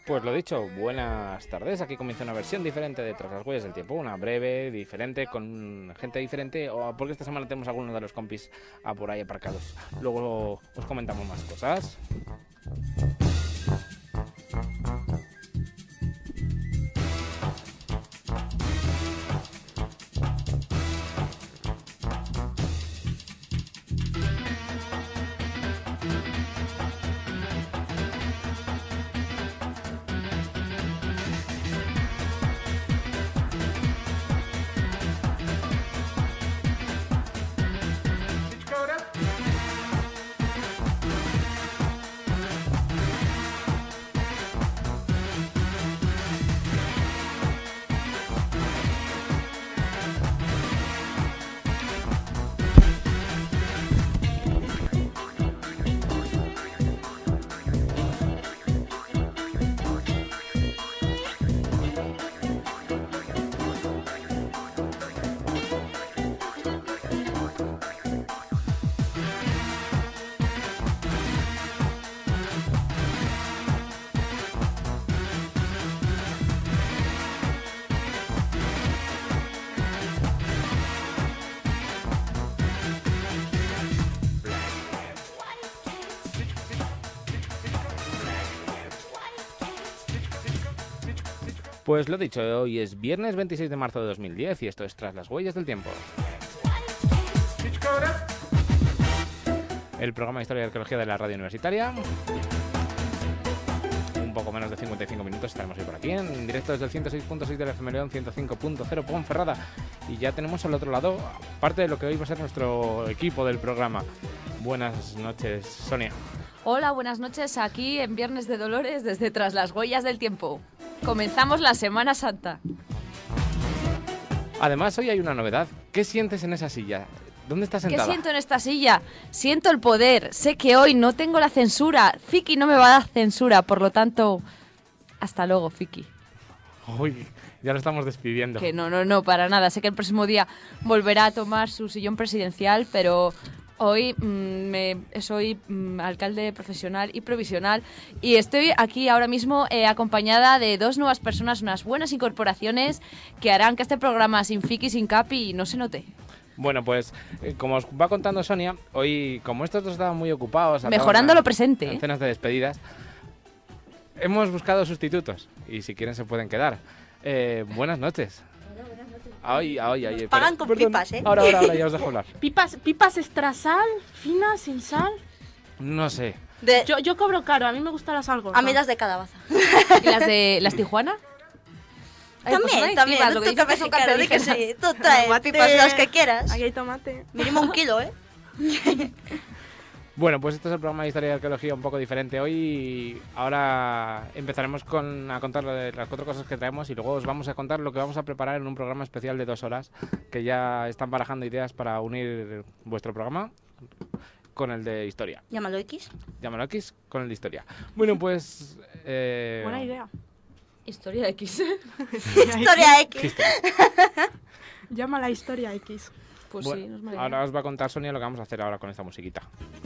Pues lo dicho, buenas tardes. Aquí comienza una versión diferente de Tras las Huellas del Tiempo. Una breve, diferente, con gente diferente. Porque esta semana tenemos algunos de los compis por ahí aparcados. Luego os comentamos más cosas. Pues lo dicho, hoy es viernes 26 de marzo de 2010 y esto es Tras las Huellas del Tiempo. El programa de Historia y Arqueología de la Radio Universitaria. Un poco menos de 55 minutos estaremos hoy por aquí, en directo desde el 106.6 del FM León, 105.0 Ponferrada. Y ya tenemos al otro lado parte de lo que hoy va a ser nuestro equipo del programa. Buenas noches, Sonia. Hola, buenas noches, aquí en Viernes de Dolores desde Tras las Huellas del Tiempo. Comenzamos la Semana Santa. Además, hoy hay una novedad. ¿Qué sientes en esa silla? ¿Dónde estás sentada? ¿Qué siento en esta silla? Siento el poder. Sé que hoy no tengo la censura. Fiki no me va a dar censura, por lo tanto, hasta luego, Fiki. Uy, ya lo estamos despidiendo. Que no, para nada. Sé que el próximo día volverá a tomar su sillón presidencial, pero hoy soy alcalde profesional y provisional y estoy aquí ahora mismo acompañada de dos nuevas personas, unas buenas incorporaciones que harán que este programa sin Fiki, sin Capi, no se note. Bueno, pues como os va contando Sonia, hoy como estos dos estaban muy ocupados... Mejorando lo presente. En cenas de despedidas, hemos buscado sustitutos y si quieren se pueden quedar. Buenas noches. Ay, pagan con perdón. Pipas, ¿eh? Ahora, ya os dejo hablar. ¿Pipas extra sal? ¿Finas, sin sal? No sé. Yo cobro caro, a mí me gustan las algo. A mí las de calabaza. ¿Y las de las Tijuana? También, Pipas, lo que tú dices que son cancerígenas. sí. Tú traes pipas las que quieras. Aquí hay tomate. Mínimo 1 kilo, ¿eh? Bueno, pues este es el programa de Historia y Arqueología un poco diferente hoy y ahora empezaremos a contar las 4 cosas que traemos y luego os vamos a contar lo que vamos a preparar en un programa especial de 2 horas que ya están barajando ideas para unir vuestro programa con el de Historia. Llámalo X. Llámalo X con el de Historia. Bueno, pues... Buena idea. Historia X. Historia X. Llámala Historia X. Pues bueno, sí, nos maravilla. ahora os va a contar Sonia lo que vamos a hacer ahora con esta musiquita.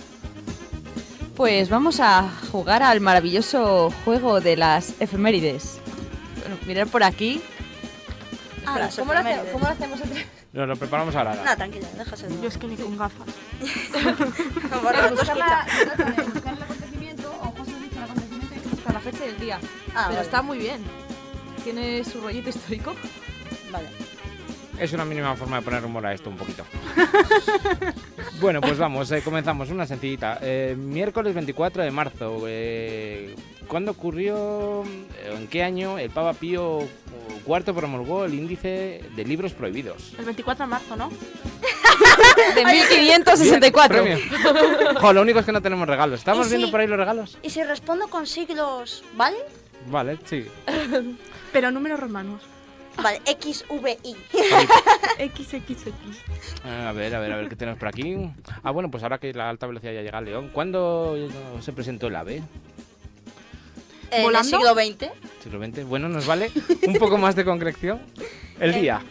Pues vamos a jugar al maravilloso juego de las efemérides. Bueno, mirar por aquí. Las ¿Cómo lo efemérides. hacemos entre...? Nos lo preparamos ahora. No, tranquila, déjase. Yo es que ni con gafas. Bueno, tú escucha. buscar el acontecimiento, o José dice el acontecimiento y buscar la fecha y el día. Pero Vale. está muy bien. Tiene su rollito histórico. Vale. Es una mínima forma de poner humor a esto un poquito. Bueno, pues vamos, comenzamos. Una sencillita. Miércoles 24 de marzo. ¿Cuándo ocurrió, en qué año, el Papa Pío IV promulgó el índice de libros prohibidos? El 24 de marzo, ¿no? De 1564. Premio. Jo, lo único es que no tenemos regalos. ¿Estamos ¿Y viendo si- por ahí los regalos? Y si respondo con siglos, ¿vale? Vale, sí. Pero números romanos. Vale, XVI. XXX. A ver, ¿qué tenemos por aquí? Bueno, pues ahora que la alta velocidad ya llega a León, ¿cuándo se presentó el AVE? En el ¿Volando? siglo XX. Siglo XX. Bueno, nos vale un poco más de concreción. El día.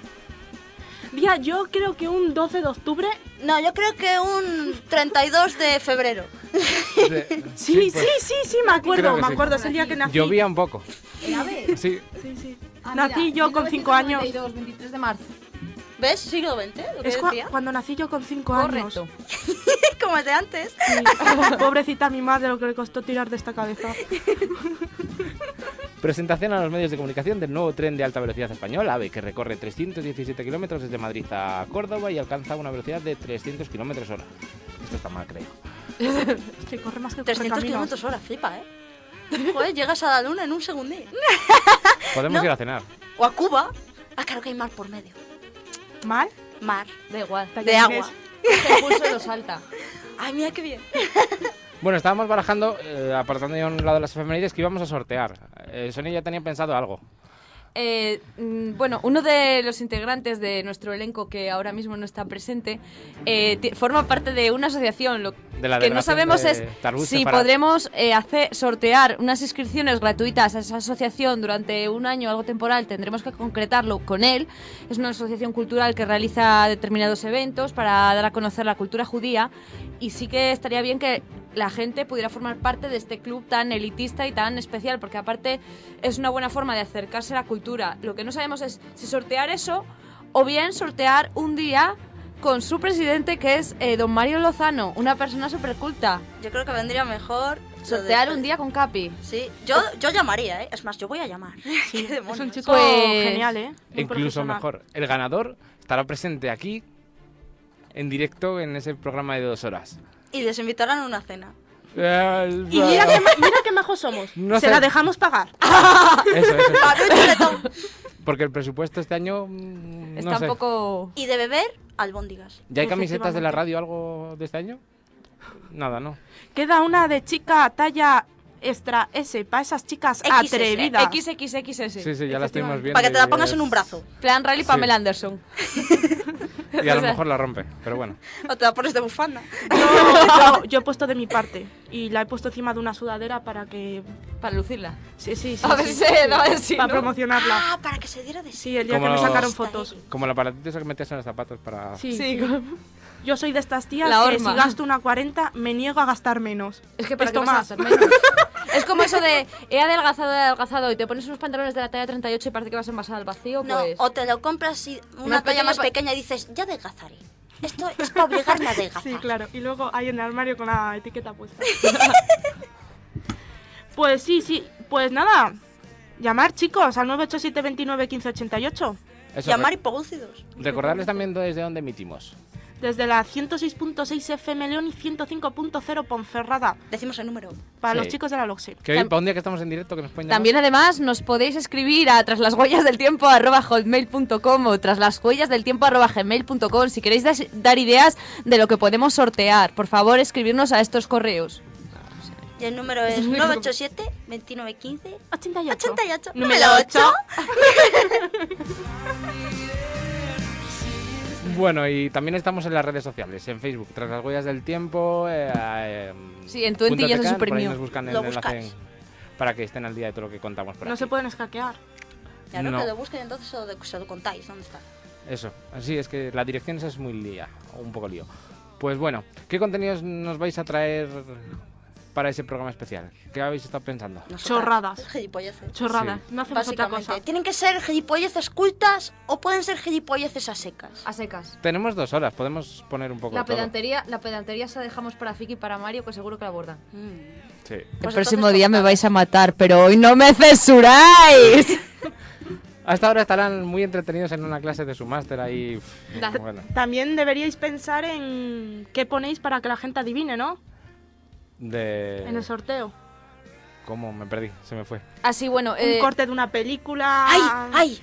Yo creo que un 12 de octubre. No, yo creo que un 32 de febrero. Sí, pues, sí, me acuerdo, creo que me sí. acuerdo. Es el día que nací. llovía un poco. ¿A ver? Sí. Sí. Ah, Nací mira, yo con 5 años. 23 de marzo. ¿Ves? Siglo XX, lo que Es decía. cuando nací yo con 5 años. Correcto. Como el de antes. Sí. Pobrecita mi madre, lo que le costó tirar de esta cabeza. Presentación a los medios de comunicación del nuevo tren de alta velocidad español, AVE, que recorre 317 kilómetros desde Madrid a Córdoba y alcanza una velocidad de 300 kilómetros hora. Esto está mal, creo. Es que corre más que 300 corre caminos. kilómetros hora, flipa, ¿eh? Joder, llegas a la luna en un segundín. Podemos ¿No? ir a cenar. O a Cuba. Ah, claro que hay mar por medio. ¿Mal? Mar. Da igual. De agua. El pulso lo salta. Ay, mira qué bien. Bueno, estábamos barajando, apartando ya a un lado de las efemérides, que íbamos a sortear. Sonia ya tenía pensado algo. Bueno, uno de los integrantes de nuestro elenco que ahora mismo no está presente forma parte de una asociación. Lo De la que no delegación sabemos de es Tarbut si Sefarad. podremos sortear unas inscripciones gratuitas a esa asociación durante un año, algo temporal. Tendremos que concretarlo con él. Es una asociación cultural que realiza determinados eventos para dar a conocer la cultura judía, y sí que estaría bien que la gente pudiera formar parte de este club tan elitista y tan especial, porque aparte es una buena forma de acercarse a la cultura. Lo que no sabemos es si sortear eso o bien sortear un día con su presidente, que es don Mario Lozano, una persona súper culta. Yo creo que vendría mejor Sortear un día con Capi. Sí, yo llamaría, ¿eh? Es más, yo voy a llamar. Sí, ¿Qué es un demonios? chico Pues- genial, ¿eh? Muy Incluso profesional. mejor, el ganador estará presente aquí, en directo, en ese programa de 2 horas. Y les invitarán a una cena. Y mira qué majos somos. No Se sé. la dejamos pagar. Eso. Ah, no hay chuletón. Porque el presupuesto este año, Está no un sé. poco... Y de beber, albóndigas. ¿Ya hay camisetas de la Efectivamente. radio algo de este año? Nada, ¿no? Queda una de chica talla extra S, para esas chicas XS, atrevidas. XXXS. Sí, ya la estuvimos viendo. Para que te la y pongas es- en un brazo. Plan Rally Sí. Pamela Anderson. Y a lo mejor la rompe, pero bueno. O te la pones de bufanda. Yo he puesto de mi parte y la he puesto encima de una sudadera para que... Para lucirla. Sí. A ver si, Para ¿no? promocionarla. Ah, para que se diera de sí. Sí, el día Como que me los- sacaron fotos. Como el aparatito ese que metías en los zapatos para... Sí. Sí. Yo soy de estas tías La que horma. si gasto una 40 me niego a gastar menos. Es que para Esto qué vas a más. gastar menos. Es como eso de he adelgazado y te pones unos pantalones de la talla 38 y parece que vas a envasar al vacío, No, pues... o te lo compras y una Más talla más pequeño pequeña y dices, ya adelgazaré. Esto es para obligarme a adelgazar. Sí, claro. Y luego ahí en el armario con la etiqueta puesta. Pues sí. Pues nada. Llamar, chicos, al 987 29 15 88. Eso, Llamar y producidos. recordarles también desde dónde emitimos. Desde la 106.6 FM León y 105.0 Ponferrada. Decimos el número. Para Sí. los chicos de la LOXE. Que hoy, para un día que estamos en directo, que nos pueden llamar. También además nos podéis escribir a traslashuellasdeltiempo@hotmail.com o traslashuellasdeltiempo@gmail.com si queréis dar ideas de lo que podemos sortear. Por favor, escribirnos a estos correos. Y el número es 987 29 15 88. 88. Número 8. Bueno, y también estamos en las redes sociales, en Facebook, Tras las Huellas del Tiempo. Sí, en Twenty ya se .tk, por ahí suprimió. nos buscan el Lo enlace buscas. para que estén al día de todo lo que contamos por No aquí. se pueden escaquear. Claro, No. que lo busquen entonces se lo contáis. ¿Dónde está? Eso, así es que la dirección esa es muy lía, o un poco lío. Pues bueno, ¿qué contenidos nos vais a traer para ese programa especial? ¿Qué habéis estado pensando? Nosotras. Chorradas. Gilipolleces. Chorradas. No hacemos otra Básicamente. cosa. ¿Tienen que ser gilipolleces cultas o pueden ser gilipolleces a secas? A secas. Tenemos 2 horas, podemos poner un poco La de todo. pedantería se la dejamos para Fiki y para Mario, que seguro que la abordan. Sí. Pues el próximo entonces, día me cortad. vais a matar, pero hoy no me censuráis. Hasta ahora estarán muy entretenidos en una clase de su máster ahí. Da. Bueno, También deberíais pensar en qué ponéis para que la gente adivine, ¿no? En el sorteo. ¿Cómo? Me perdí, se me fue. Así, bueno, Un corte de una película. ¡Ay! ¡Ay!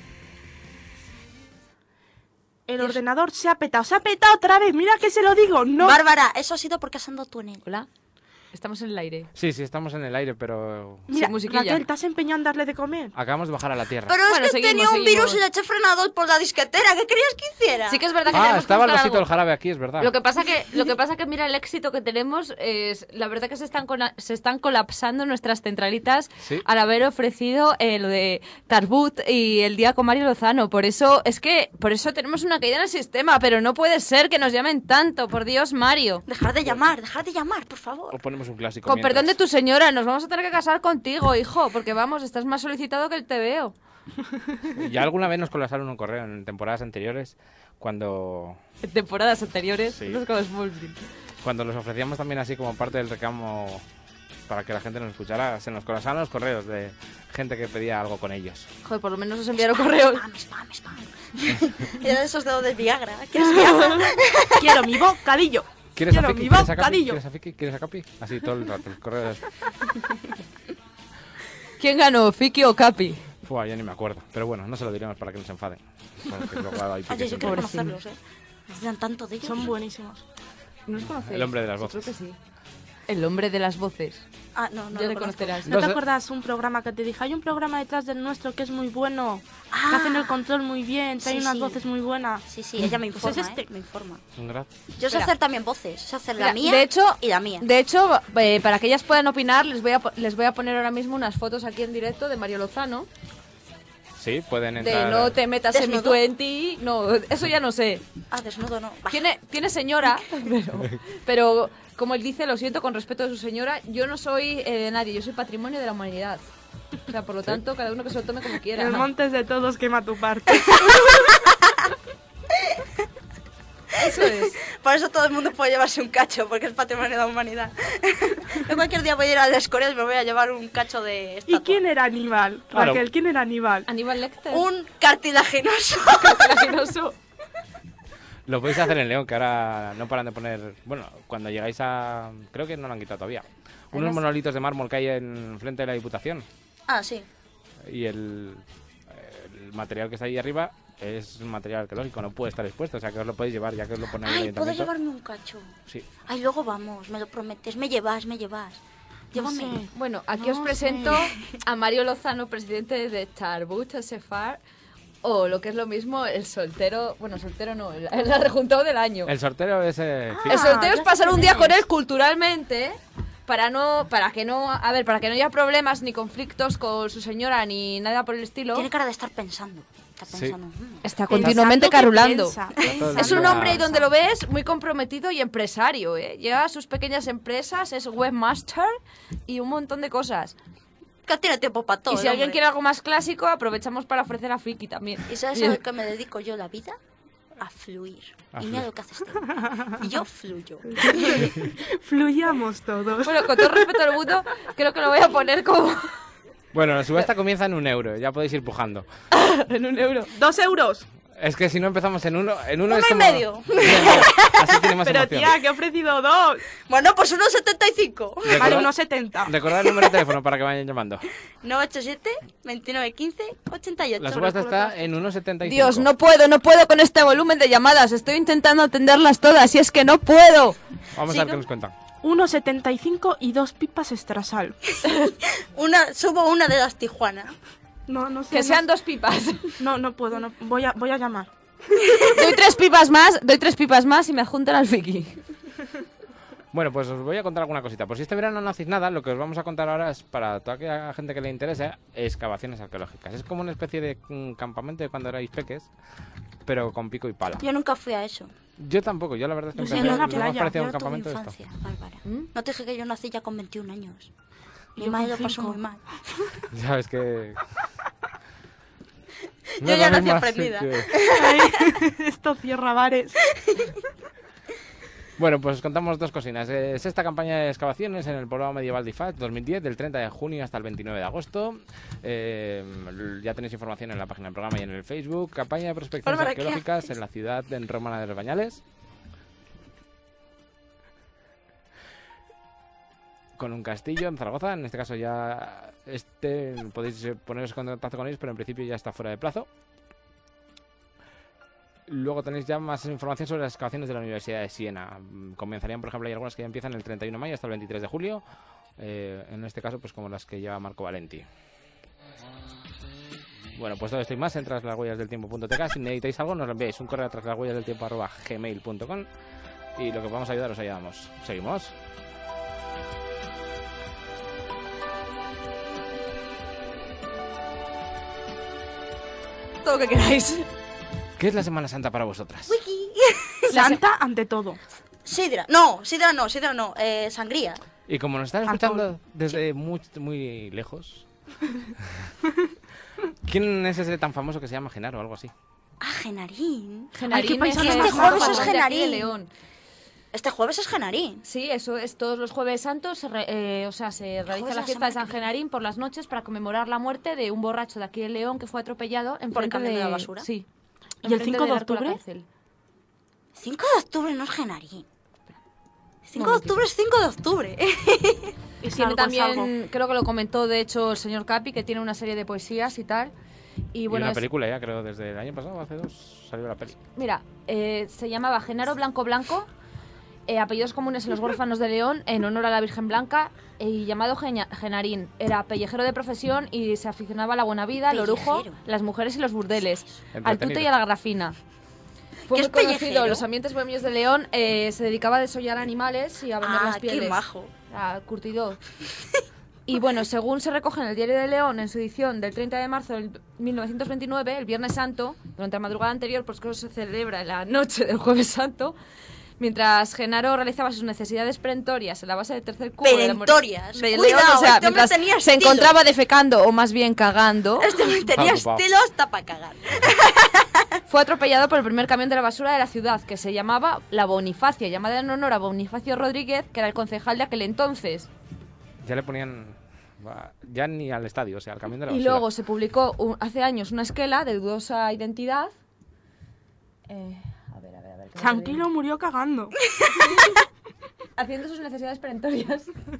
El ordenador se ha petado otra vez. Mira que se lo digo. No. Bárbara, eso ha sido porque has andado tú en él. Hola. Estamos en el aire. Sí, estamos en el aire, pero... Mira, Sin musiquilla. Raquel, ¿te has empeñado en darle de comer? Acabamos de bajar a la tierra. Pero Bueno, es que seguimos, tenía un virus seguimos. y le eché frenador por la disquetera. ¿Qué querías que hiciera? Sí que es verdad que Ah, tenemos que estaba el buscar vasito del algo. jarabe aquí, es verdad. Lo que pasa que mira el éxito que tenemos es la verdad que se están colapsando nuestras centralitas Sí. al haber ofrecido lo de Tarbut y el día con Mario Lozano. Por eso tenemos una caída en el sistema, pero no puede ser que nos llamen tanto, por Dios, Mario. Dejar de llamar, por favor. O ponemos un clásico Con perdón de mientras. tu señora, nos vamos a tener que casar contigo, hijo, porque vamos, estás más solicitado que el TVO. Ya alguna vez nos colapsaron un correo en temporadas anteriores cuando En temporadas anteriores, Sí. no es como Smallville. los ofrecíamos también así como parte del recamo para que la gente nos escuchara, se nos colapsaban los correos de gente que pedía algo con ellos. Joder, por lo menos os enviaron correos. Spam. Era de esos dedos de Viagra. ¿Quieres Viagra? Quiero mi bocadillo. ¿Quieres a Quiero Fiki? mi ¿Quieres a Capi? bocadillo. ¿Quieres a Fiki? ¿Quieres a Capi? Así todo el rato, el correo de... ¿Quién ganó, Fiki o Capi? Fua, ya ni me acuerdo. Pero bueno, no se lo diremos para que no se enfaden. Porque luego hay piques Oye, yo entre quiero ellos. conocerlos, Necesitan tanto de ellos. Son buenísimos. ¿No os conocéis? El hombre de las Creo voces. que sí. El hombre de las voces. Ah, no Ya lo le conozco. conocerás. ¿No te sé. acuerdas un programa que te dije? Hay un programa detrás del nuestro que es muy bueno, que Ah. hacen el control muy bien, trae Sí, unas sí. voces muy buenas. Sí, ella me informa, Pues es este. Me informa. Gracias. Yo sé Espera. hacer también voces. Sé hacer la Mira, mía de hecho, y la mía. para que ellas puedan opinar, les voy a poner ahora mismo unas fotos aquí en directo de Mario Lozano. Sí, pueden De entrar... no te metas en mi ¿Desnudo? 20. No, eso ya no sé. Ah, desnudo no. Bah. Tiene señora, pero como él dice, lo siento con respeto de su señora, yo no soy nadie, yo soy patrimonio de la humanidad. O sea, por lo tanto, cada uno que se lo tome como quiera. El montes de todos quema tu parte. Eso es. Por eso todo el mundo puede llevarse un cacho, porque es patrimonio de la humanidad. Yo cualquier día voy a ir a las Coreas y me voy a llevar un cacho de estatua. ¿Y quién era Aníbal? Claro. Raquel, ¿quién era Aníbal? Aníbal Lecter. Un cartilaginoso. cartilaginoso. Lo podéis hacer en León, que ahora no paran de poner... Bueno, cuando llegáis a... Creo que no lo han quitado todavía. Unos monolitos de mármol que hay en frente de la Diputación. Ah, sí. Y el material que está ahí arriba es un material arqueológico, no puede estar expuesto. O sea, que os lo podéis llevar, ya que os lo pone el Ay, ¿puedo ayuntamiento. llevarme un cacho? Sí. Ay, luego vamos, me lo prometes. Me llevas. Llévame. No sé. Bueno, aquí No os presento a Mario Lozano, presidente de Tarbut Sefar, o lo que es lo mismo, el soltero... Bueno, soltero no, el rejuntado del año. El sorteo es... El sorteo es ya pasar sé un quién día con es. él culturalmente para que no haya problemas ni conflictos con su señora ni nada por el estilo. Tiene cara de estar pensando. Está Sí. pensando. Está continuamente Pensando que carulando. piensa, Todo Es el un día- hombre donde lo ves muy comprometido y empresario, ¿eh? Lleva sus pequeñas empresas, es webmaster y un montón de cosas. Que tiene tiempo para todo. Y si el alguien hombre. quiere algo más clásico, aprovechamos para ofrecer a Fiki también. ¿Y sabes a lo que me dedico yo la vida? A fluir. A Y mira fluir. lo que haces tú. Y yo fluyo. Fluyamos todos. Bueno, con todo respeto al mundo, creo que lo voy a poner como Bueno, la subasta comienza en 1 euro, ya podéis ir pujando. en 1 euro. 2 euros. Es que si no empezamos en uno Uno es y como... medio. Bien, bien. Así tiene más Pero emoción. tía, que he ofrecido 2. Bueno, pues 1,75. Recordad- Vale, 1,70. Recordad el número de teléfono para que vayan llamando. 987 2915 88. La subasta está en 1,75. Dios, no puedo con este volumen de llamadas. Estoy intentando atenderlas todas y es que no puedo. Vamos a ¿Sí, ver no? qué nos cuentan. 1,75 y 2 pipas extrasal. Subo una de las Tijuana. No sé. Que sean 2 pipas. No puedo, no. Voy a llamar. Doy 3 pipas más y me adjuntan al Fiki. Bueno, pues os voy a contar alguna cosita. Por si este verano no hacéis nada, lo que os vamos a contar ahora es para toda aquella gente que le interese excavaciones arqueológicas. Es como una especie de campamento de cuando erais peques, pero con pico y pala. Yo nunca fui a eso. Yo tampoco, yo la verdad es que Yo sí, empecé, en una lo más playa. parecido a un Yo tuve campamento de esto. infancia, Bárbara. ¿Mm? No te dije que yo nací ya con 21 años. Mi Yo madre con lo pasó 5. muy mal. Ya es que... Yo ya nací más aprendida. Ay, esto cierra bares. Bueno, pues os contamos 2 cocinas. Es esta campaña de excavaciones en el poblado medieval de Ifat 2010, del 30 de junio hasta el 29 de agosto. Ya tenéis información en la página del programa y en el Facebook. Campaña de prospecciones Bárbara, ¿qué arqueológicas haces? en la ciudad de Romana de los Bañales. Con un castillo en Zaragoza. En este caso ya podéis poneros en contacto con ellos, pero en principio ya está fuera de plazo. Luego tenéis ya más información sobre las excavaciones de la Universidad de Siena. Comenzarían, por ejemplo, hay algunas que ya empiezan el 31 de mayo hasta el 23 de julio. En este caso, pues como las que lleva Marco Valenti. Bueno, pues todo esto y más en traslashuellasdeltiempo.tk. Si necesitáis algo, nos lo enviáis. Un correo a traslashuellasdeltiempo@gmail.com. Y lo que podamos ayudar, os ayudamos. ¿Seguimos? Todo lo que queráis. ¿Qué es la Semana Santa para vosotras? Wiki. Santa ante todo. Sidra no, sangría. Y como nos están escuchando desde muy lejos, ¿quién es ese tan famoso que se llama Genaro o algo así? Ah, Genarín. Genarín Ay, es este el jueves es patrón de aquí de Genarín. León. Este jueves es Genarín. Sí, eso es todos los jueves santos, se realiza Jueves la la fiesta de semana San que viene. Genarín por las noches para conmemorar la muerte de un borracho de aquí de León que fue atropellado en ¿Por el frente camión de de la basura? Sí. ¿Y el enfrente 5 de del arco la octubre? cárcel. 5 de octubre no es Genarín. 5 de momentito. octubre es 5 de octubre. Es Tiene algo, es algo. también, creo que lo comentó de hecho el señor Capi, que tiene una serie de poesías y tal. Y bueno, una es- película ya, creo, desde el año pasado, hace 2, salió la peli. mira, se llamaba Genaro Blanco Blanco, apellidos comunes en los huérfanos de León, en honor a la Virgen Blanca, y llamado Genarín. Era pellejero de profesión y se aficionaba a la buena vida, al orujo, Pellejero. las mujeres y los burdeles, al Entretenido. tute y a la grafina. Fue ¿Qué muy es conocido pellejero? en los ambientes bohemios de León, se dedicaba a desollar animales y a vender las pieles. Qué majo. Curtidor. Y bueno, según se recoge en el Diario de León, en su edición del 30 de marzo del 1929, el Viernes Santo, durante la madrugada anterior, pues que se celebra en la noche del Jueves Santo, mientras Genaro realizaba sus necesidades perentorias en la base del tercer cubo Perentorias. de León, Cuidado, o sea, este hombre mientras tenía se estilo. encontraba defecando, o más bien cagando, Este hombre tenía Ocupado. estilo hasta para cagar. fue atropellado por el primer camión de la basura de la ciudad, que se llamaba La Bonifacia, llamada en honor a Bonifacio Rodríguez, que era el concejal de aquel entonces. Ya le ponían... Ya ni al estadio, o sea, al camión de la Y basura. luego se publicó hace años una esquela de dudosa identidad. A ver. ¿qué me Tranquilo, murió cagando. haciendo sus necesidades perentorias.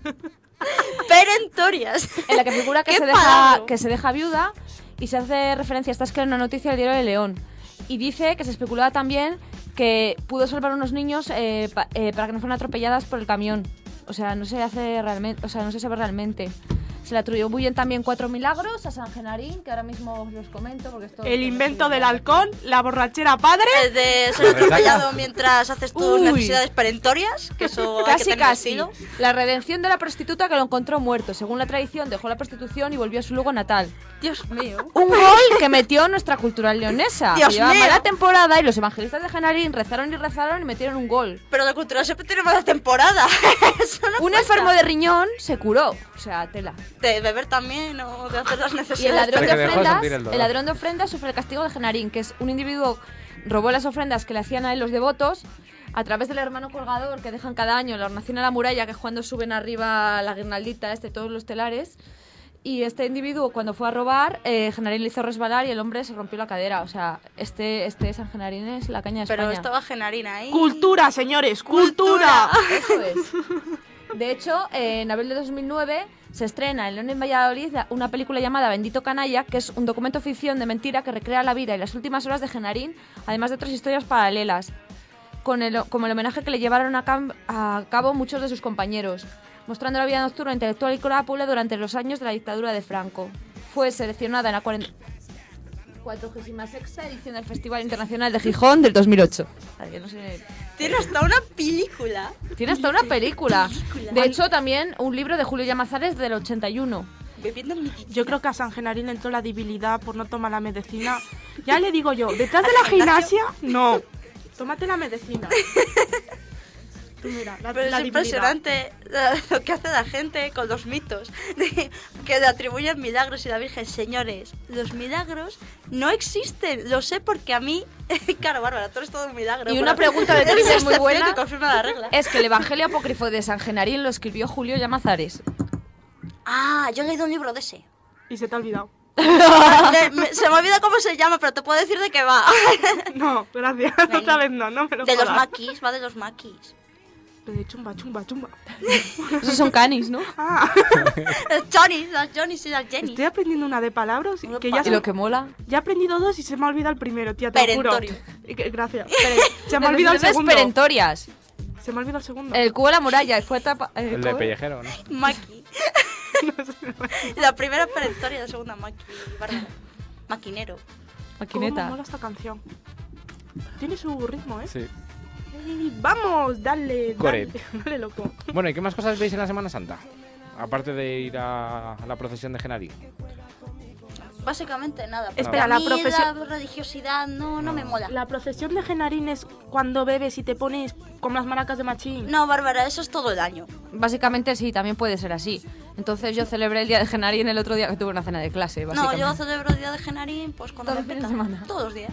Perentorias. En la que figura que ¡Qué se, palabra! que se deja viuda y se hace referencia a esta esquela en una noticia del Diario de León. Y dice que se especulaba también que pudo salvar a unos niños para que no fueran atropelladas por el camión. O sea, no se hace realmente, o sea, no se sabe realmente. Se le atribuyen también 4 milagros a San Genarín, que ahora mismo os los comento porque esto... El invento del halcón, la borrachera padre. El de ser atropellado mientras haces tus Uy. necesidades perentorias, que eso hay que Casi, tener casi. estilo. La redención de la prostituta que lo encontró muerto. Según la tradición, dejó la prostitución y volvió a su lugar natal. Dios mío. Un gol que metió nuestra cultura leonesa. Dios Llevaba mío. mala temporada y los evangelistas de Genarín rezaron y metieron un gol. Pero la cultura siempre tiene mala temporada. Eso no Un cuenta. enfermo de riñón se curó. O sea, tela. De beber también o de hacer las Y necesidades. el ladrón Que de dejó de ofrendas, sentir el dolor. el ladrón de ofrendas sufre el castigo de Genarín, que es un individuo robó las ofrendas que le hacían a él los devotos a través del hermano colgador que dejan cada año en la hornación a la muralla, que es cuando suben arriba la guirnaldita, todos los telares. Y este individuo, cuando fue a robar, Genarín le hizo resbalar y el hombre se rompió la cadera. O sea, este San Genarín es la caña de Pero España. estaba Genarín ahí. Cultura, señores, cultura. Eso es. De hecho, en abril de 2009 se estrena en León en Valladolid una película llamada Bendito Canalla, que es un documento ficción de mentira que recrea la vida y las últimas horas de Genarín, además de otras historias paralelas, como el homenaje que le llevaron a cabo muchos de sus compañeros, mostrando la vida nocturna, intelectual y crápula durante los años de la dictadura de Franco. Fue seleccionada en la 46ª edición del Festival Internacional de Gijón del 2008. Ay, que no sé. Tiene hasta una película. Tiene hasta una película. Película. De hecho, también un libro de Julio Llamazares del 81. Bebiendo mi... Yo creo que a San Genarín entró la debilidad por no tomar la medicina. Ya le digo yo, detrás de la gimnasia, no. Tómate la medicina. Tú mira, Pero la es debilidad. impresionante lo que hace la gente con los mitos, que le atribuyen milagros y la Virgen. Señores, los milagros no existen, lo sé porque a mí... Claro, Bárbara, tú eres todo un milagro. Y una pero pregunta de eres trivia la muy excepción buena que confirma la regla. es que el Evangelio apócrifo de San Genarín lo escribió Julio Llamazares. Ah, yo he leído un libro de ese. Y se te ha olvidado. Se me olvida cómo se llama, pero te puedo decir de qué va. No, gracias. Otra vez no me lo De los jodas. maquis, va de los maquis. Chumba, chumba, chumba. Esos son canis, ¿no? Ah, Los Johnny y las Jenny. estoy aprendiendo una de palabras que ya, Y lo que mola. ya he aprendido 2 y se me ha olvidado el primero, tía, te lo juro. Perentorio. Gracias. Se me ha olvidado el Las segundo. perentorias. Se me ha olvidado el segundo. El cubo de la muralla. Fue tapa... El de pellejero, ¿no? Maki. La primera perentoria y la segunda Maki. Bárbara. Maquinero. ¿Cómo me Maquineta. mola esta canción? Tiene su ritmo, ¿eh? Sí. Ey, vamos, dale, Correcto. dale, dale, loco. Bueno, ¿y qué más cosas veis en la Semana Santa? Aparte de ir a la procesión de Genarí. Básicamente nada. Espera, porque la a mí profesión- la religiosidad no me mola. La procesión de Genarín es cuando bebes y te pones con las maracas de machín. No, Bárbara, eso es todo el año. Básicamente sí, también puede ser así. Entonces yo celebré el día de Genarín el otro día que tuve una cena de clase, No, básicamente. yo celebro el día de Genarín pues cuando Todos me los fines peta. de semana. Todos los días.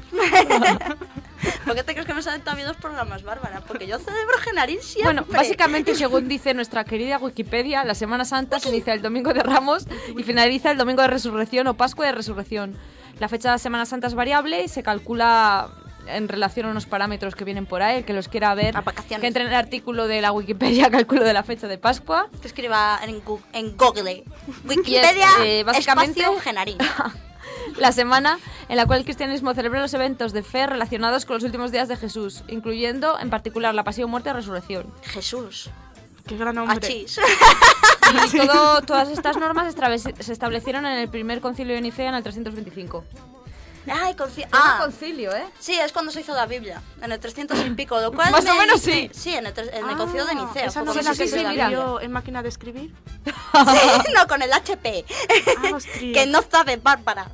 ¿Por qué te crees que me salen también 2 programas, Bárbara? Porque yo celebro Genarín siempre. Bueno, básicamente, según dice nuestra querida Wikipedia, la Semana Santa se inicia el Domingo de Ramos y finaliza el Domingo de Resurrección o Pascua de Resurrección. La fecha de la Semana Santa es variable y se calcula en relación a unos parámetros que vienen por ahí. El que los quiera ver, A vacaciones. que entre en el artículo de la Wikipedia, cálculo de la fecha de Pascua. Que escriba en Google. Wikipedia, básicamente- espacio Genarín. La semana en la cual el cristianismo celebra los eventos de fe relacionados con los últimos días de Jesús, incluyendo en particular la pasión, muerte y resurrección. Jesús. Qué gran hombre. Achis. Y todas estas normas se establecieron en el primer concilio de Nicea en el 325. Ay, Concilio, ¿eh? sí, es cuando se hizo la Biblia, en el 300 y pico, lo cual Más o me menos dice- sí. Sí, en el concilio de Nicea. Esa fue novela cuando que se se hizo la mira. escribió en máquina de escribir. Biblia. No, con el HP. Ah, hostia. Que no sabe Bárbara.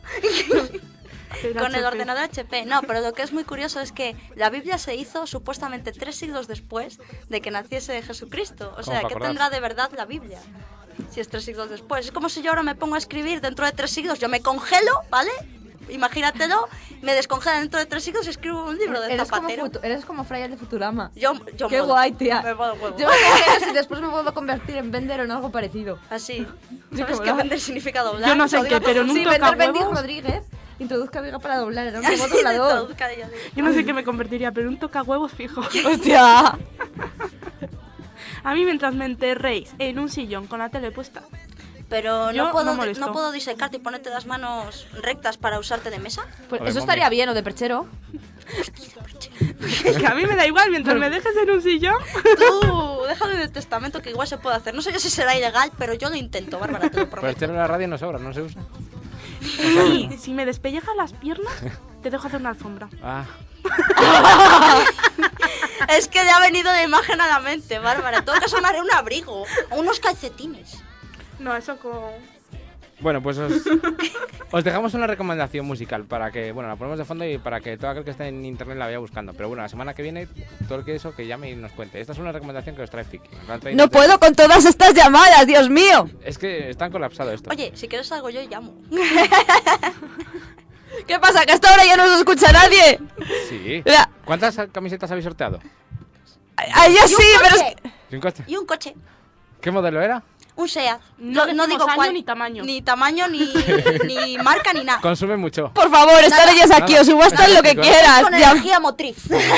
El Con el HP. ordenador HP. No, pero lo que es muy curioso es que la Biblia se hizo supuestamente 3 siglos después de que naciese Jesucristo. O sea, para ¿qué acordar? tendrá de verdad la Biblia? Si es 3 siglos después. Es como si yo ahora me pongo a escribir dentro de 3 siglos. Yo me congelo, ¿vale? Imagínatelo, me descongela dentro de 3 siglos y escribo un libro de Zapatero. Eres como Fryer de Futurama. Yo Qué modo. guay, tía. Me modo huevo. Yo me congelo y después me puedo convertir en Bender o en algo parecido. Así. Sí, ¿Sabes como qué la- vender significa doblar? Yo no sé Lo qué, digo pero como en un Sí, si- Bender tocahuevos. Bendijo Rodríguez introduzca Viga para doblar. Era un Así robot de doblador. traduzca ella, sí. Yo no sé qué me convertiría, pero un tocahuevos fijo. ¡Hostia! A mí mientras me enterréis en un sillón con la tele puesta. Pero Yo no puedo, no molesto. no puedo disecarte y ponerte las manos rectas para usarte de mesa. Pues Joder, eso mami. estaría bien, o de perchero. Que a mí me da igual, mientras me dejes en un sillón. Tú, déjame del testamento que igual se puede hacer. No sé yo si será ilegal, pero yo lo intento, Bárbara, te lo Pero prometo. este en la radio no sobra, no se usa. Y si me despellejas las piernas, te dejo hacer una alfombra. Ah, Es que le ha venido la imagen a la mente, Bárbara. Tengo que sonaré un abrigo o unos calcetines. No, eso con... bueno, pues os dejamos una recomendación musical para que, bueno, la ponemos de fondo y para que todo aquel que esté en internet la vaya buscando. Pero bueno, la semana que viene, todo el que eso, que llame y nos cuente. Esta es una recomendación que os trae Fiki. Nos la han traído No desde- puedo con todas estas llamadas, Dios mío. Es que están colapsados esto. Oye, si quieres algo yo llamo. ¿Qué pasa? ¿Que hasta ahora ya no nos escucha nadie? Sí. Mira, ¿Cuántas camisetas habéis sorteado? ay, yo Y un sí, pero es coche. que... ¿Y un coche? Y un coche. ¿Qué modelo era? Un SEAT. No decimos digo año cuál. ni tamaño. Ni tamaño, ni marca, ni nada. Consume mucho. Por favor, están ellas aquí, Nada. os subastan lo que Con quieras. Con Ya- energía motriz.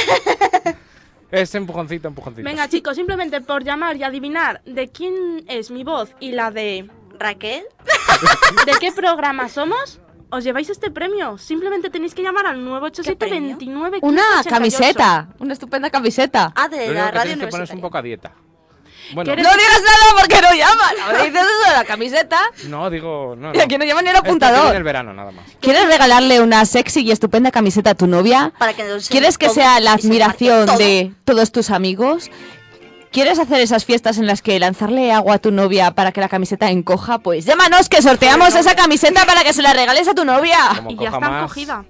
Es empujoncito, empujoncito. Venga, chicos, simplemente por llamar y adivinar de quién es mi voz y la de Raquel. qué programa somos, os lleváis este premio. Simplemente tenéis que llamar al 987 29 Una camiseta, una estupenda camiseta. Ah, de Lo la único que radio tienes que poner es un universitaria. poco a dieta. Bueno, ¿Quieres- No digas nada porque no llaman. Ahora dices eso de la camiseta no, digo... No, y aquí no llaman ni el Es porque viene apuntador. el verano, nada más. ¿Quieres regalarle una sexy y estupenda camiseta a tu novia? Para que lo enseñe ¿Quieres que todo sea la y se marque admiración todo. de todos tus amigos? ¿Quieres hacer esas fiestas en las que lanzarle agua a tu novia para que la camiseta encoja? Pues llámanos que sorteamos esa camiseta para que se la regales a tu novia. Como Y ya coja está más- encogida.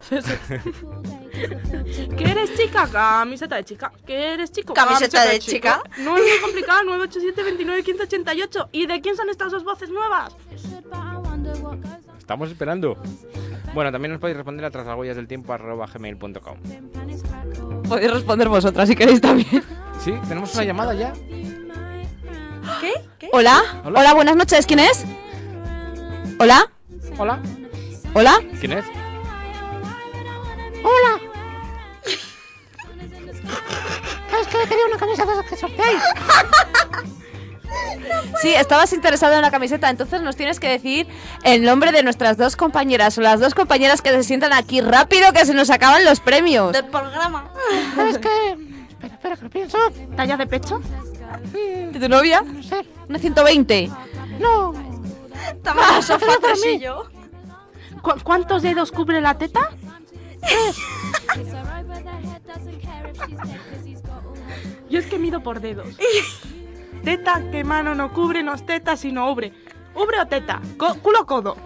¿Que eres chica? Camiseta de chica. ¿Que eres chico? Camiseta de chica. No es muy complicado. 987 29 1588. ¿Y de quién son estas dos voces nuevas? Estamos esperando. Bueno, también nos podéis responder a trasalhuellasdeltiempo@gmail.com. Podéis responder vosotras si queréis también. Sí, tenemos una llamada ya. ¿Qué? ¿Qué? Hola, Hola. hola, buenas noches, ¿quién es? Hola, Hola. hola. ¿Quién es? Hola. Es que quería una camisa de esas que sorteáis. Sí, estabas interesado en la camiseta, entonces nos tienes que decir el nombre de nuestras dos compañeras o las dos compañeras que se sientan aquí rápido, que se nos acaban los premios. Del programa. ¿Sabes qué? Espera, que lo pienso. ¿Talla de pecho? ¿De tu novia? No sé. Una 120. No. Tamaño sofá tresillo. ¿Cuántos dedos cubre la teta? Yo es que mido por dedos. Teta, que mano no cubre, no es teta, sino ubre. ¿Ubre o teta? ¿Culo codo?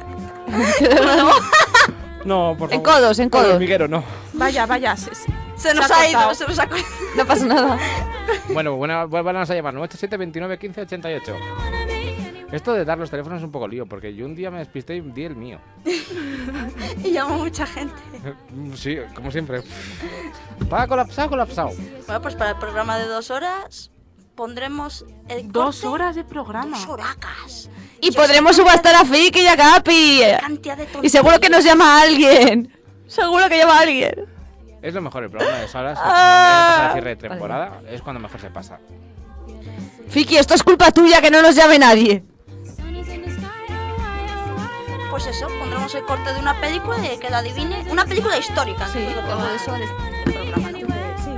No, por favor. En codos, en Con codos. hormiguero, no. Vaya. Se nos Se ha ha ido, cortado. se nos ha cortado. No pasa nada. Bueno, vuelvan a llamar. 987 29 15 88. Esto de dar los teléfonos es un poco lío, porque yo un día me despisté y di el mío. Y llamó mucha gente. Sí, como siempre. Va colapsado. Bueno, pues para el programa de 2 horas pondremos el 2 corte. horas de programa. 2 horacas. Y podremos subastar a Fiki y a Capi. Cantidad de Y seguro que nos llama alguien. Seguro que llama alguien. Es lo mejor el programa de 2 horas. Ah. Cuando el cierre de temporada es cuando mejor se pasa. Fiki, esto es culpa tuya, que no nos llame nadie. Pues eso, pondremos el corte de una película y que la adivine. Una película histórica. Sí, que es lo que algo va de eso. el programa, ¿no?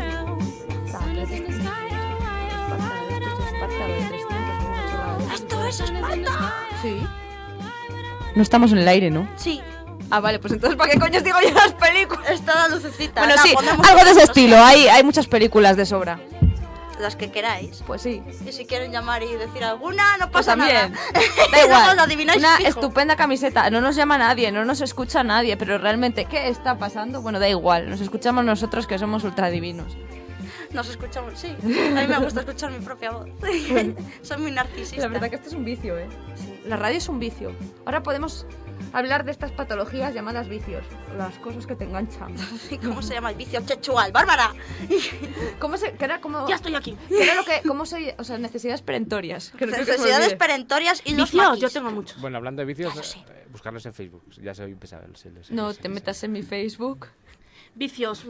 ¡Esto es Esparta! Sí. No estamos en el aire, ¿no? Sí, Ah, vale, pues entonces ¿para qué coño digo yo las películas? está la lucecita. Bueno, Nada, sí, ponemos algo de ese nosotros estilo. Hay muchas películas de sobra. Las que queráis. Pues sí. Y si quieren llamar y decir alguna, no Pues pasa también. nada. Da Y luego igual. lo adivináis Una fijo. estupenda camiseta. No nos llama nadie, no nos escucha nadie, pero realmente, ¿qué está pasando? Bueno, da igual. Nos escuchamos nosotros, que somos ultradivinos. Nos escuchamos, sí. A mí me gusta escuchar mi propia voz. Soy muy narcisista. La verdad que esto es un vicio, ¿eh? La radio es un vicio. Ahora podemos hablar de estas patologías llamadas vicios. Las cosas que te enganchan. ¿Y cómo se llama el vicio sexual? ¡Bárbara! ¿Cómo se...? ¿Qué era como...? Ya estoy aquí. ¿Qué era lo que...? ¿Cómo se...? O sea, necesidades perentorias. Que no quiero que se me Necesidades olvide. perentorias y los Vicios, maquis. yo tengo muchos. Bueno, hablando de vicios, Claro, sí. buscarlos en Facebook. Ya soy pesado. No te metas en mi Facebook. Vicios.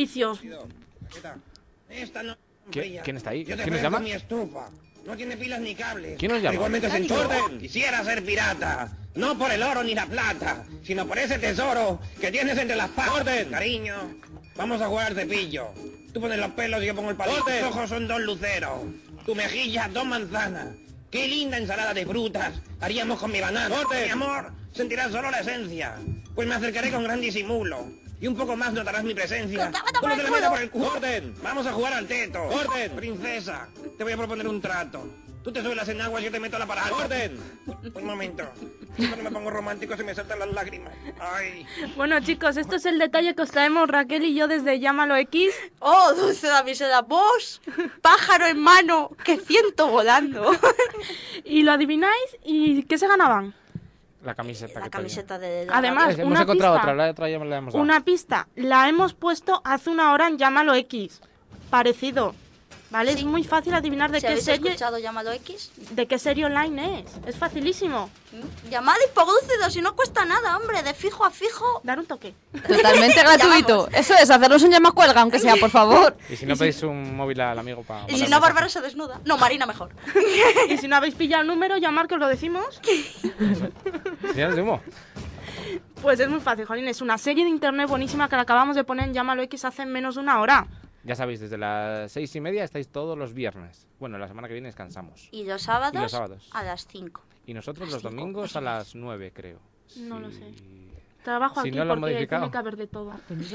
Esta no. ¿Quién está ahí? Yo te ¿Quién nos ofrezco llama? mi estufa. No tiene pilas ni cables. ¿Quién nos llama? Igualmente sin orden. Quisiera ser pirata. No por el oro ni la plata, sino por ese tesoro que tienes entre las patas. ¡Orden! Cariño, vamos a jugar al cepillo. Tú pones los pelos y yo pongo el palito. Tus ojos son 2 luceros. Tu mejilla 2 manzanas. Qué linda ensalada de frutas haríamos con mi banana. Mi amor, sentirás solo la esencia. Pues me acercaré con gran disimulo. Y un poco más notarás mi presencia. ¡Cortámelo por Solo el te lo culo! meto por el culo. ¡Orden! Vamos a jugar al teto. ¡Orden! Princesa, te voy a proponer un trato. Tú te subes las enaguas y yo te meto la parada. ¡Orden! Un momento. Cuando me pongo romántico se me saltan las lágrimas. ¡Ay! Bueno, chicos, esto es el detalle que os traemos Raquel y yo desde Llámalo X. ¡Oh, dulce damisela! ¡Vos! ¡Pájaro en mano! ¡Que ciento volando! Y lo adivináis y ¿qué se ganaban? La camiseta. La que camiseta de la Además, radio. hemos una encontrado pista. otra. La otra ya me la hemos dado. Una pista. La hemos puesto hace una hora en Llámalo X. Parecido. ¿Vale? Es muy fácil adivinar de Si qué habéis serie escuchado Llámalo X, de qué serie online es. Es facilísimo. llamad y prodúcedo, si no cuesta nada, hombre, de fijo a fijo. Dar un toque. Totalmente gratuito. Eso es, hacernos un llamacuelga, aunque sea, por favor. Y si no pedís un móvil al amigo para... Y si no, Bárbara se desnuda. No, Marina mejor. Y si no habéis pillado el número, llamar que os lo decimos. Señales de humo. Pues es muy fácil, Jolín. Es una serie de internet buenísima que la acabamos de poner en Llámalo X hace menos de una hora. Ya sabéis, desde las 6:30 estáis todos los viernes. Bueno, la semana que viene descansamos. Y los sábados, Y los sábados. a las 5. Y nosotros Las los 5, domingos a las 9, creo. No lo Sí. sé. Trabajo Si aquí no lo han porque modificado. tiene que haber de todo.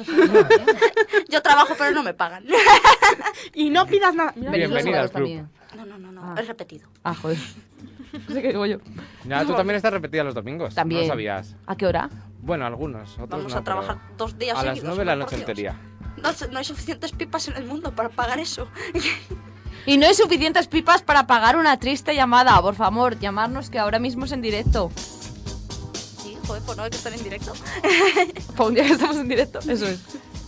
Yo trabajo, pero no me pagan. Y no pidas nada. Mira, Bienvenida Venid los al club. sábados No, Ah. es repetido. Ah, joder. No sé qué digo yo. Nada, tú también estás repetida los domingos. También. No lo sabías. ¿A qué hora? Bueno, algunos. Otros Vamos no, a trabajar pero 2 días a las seguidos, 9 de la por noche Dios. entería. No hay suficientes pipas en el mundo para pagar eso. Y no hay suficientes pipas para pagar una triste llamada. Por favor, llamarnos, que ahora mismo es en directo. Sí, joder, pues no hay que estar en directo. Para un día que estamos en directo. Eso es.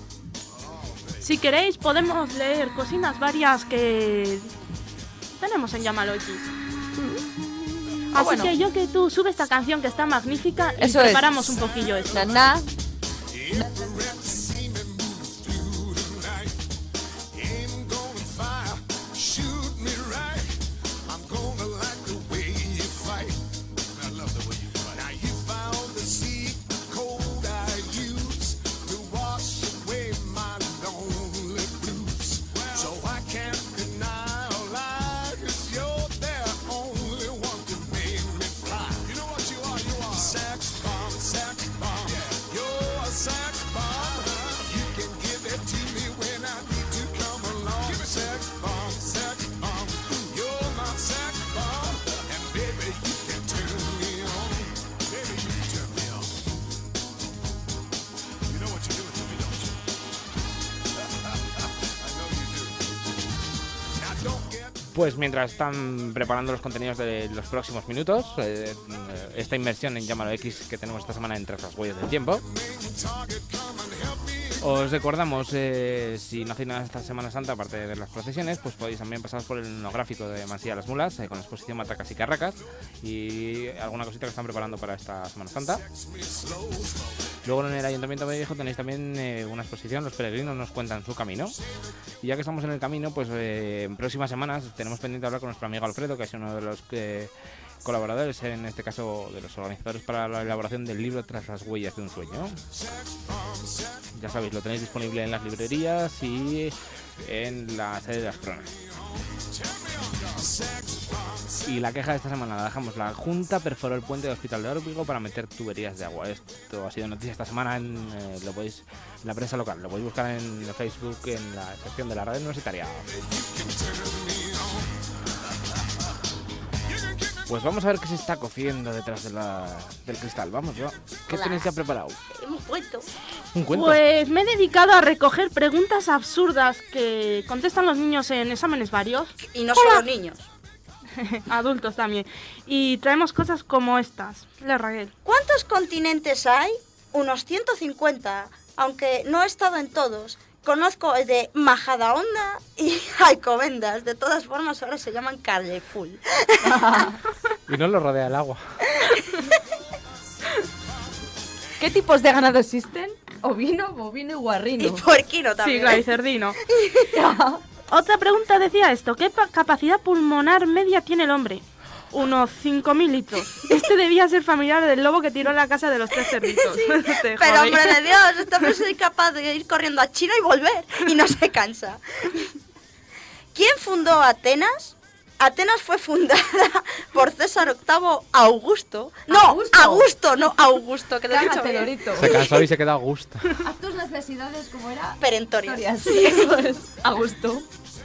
Si queréis, podemos leer cocinas varias que tenemos en Llámalo X. Así bueno. que yo que tú sube esta canción que está magnífica y Eso es. preparamos un poquillo esto. Na. Pues mientras están preparando los contenidos de los próximos minutos, esta inmersión en Llámalo X que tenemos esta semana entre las huellas del tiempo, os recordamos, si no hacéis nada esta Semana Santa, aparte de ver las procesiones, pues podéis también pasaros por el etnográfico de Mansilla las Mulas, con la exposición Matacas y Carracas, y alguna cosita que están preparando para esta Semana Santa. Luego en el Ayuntamiento de Viejo tenéis también una exposición, Los Peregrinos nos cuentan su camino. Y ya que estamos en el camino, pues en próximas semanas tenemos pendiente hablar con nuestro amigo Alfredo, que es uno de los colaboradores, en este caso de los organizadores para la elaboración del libro Tras las huellas de un sueño. Ya sabéis, lo tenéis disponible en las librerías y en la sede de Asprona. Y la queja de esta semana la dejamos. La Junta perforó el puente del Hospital de Órbigo para meter tuberías de agua. Esto ha sido noticia esta semana en la prensa local. Lo podéis buscar en Facebook, en la sección de la radio universitaria. Pues vamos a ver qué se está cociendo detrás del cristal. Vamos, ¿no? ¿Qué tenéis ya preparado? Un cuento. ¿Un cuento? Pues me he dedicado a recoger preguntas absurdas que contestan los niños en exámenes varios. Y no solo niños. Adultos también. Y traemos cosas como estas. Le Raquel. ¿Cuántos continentes hay? Unos 150, aunque no he estado en todos. Conozco el de Majadahonda y Alcobendas. De todas formas, ahora se llaman Carrefour. Y no lo rodea el agua. ¿Qué tipos de ganado existen? Ovino, bovino y guarrino. Y puerquino Sí, también. claro, y cerdino. Otra pregunta decía esto. ¿Qué capacidad pulmonar media tiene el hombre? Unos 5.000 litros. Este debía ser familiar del lobo que tiró en la casa de los 3 cerditos. Sí, Te pero jodí. hombre de Dios, esta persona es capaz de ir corriendo a China y volver. Y no se cansa. ¿Quién fundó Atenas? Atenas fue fundada por César VIII Augusto. No, Augusto. no Augusto, que lo he dicho Cágate, bien. Lorito. Se cansó y se queda a gusto. Haz tus necesidades como era. Perentorias. Sí, eso es. A gusto.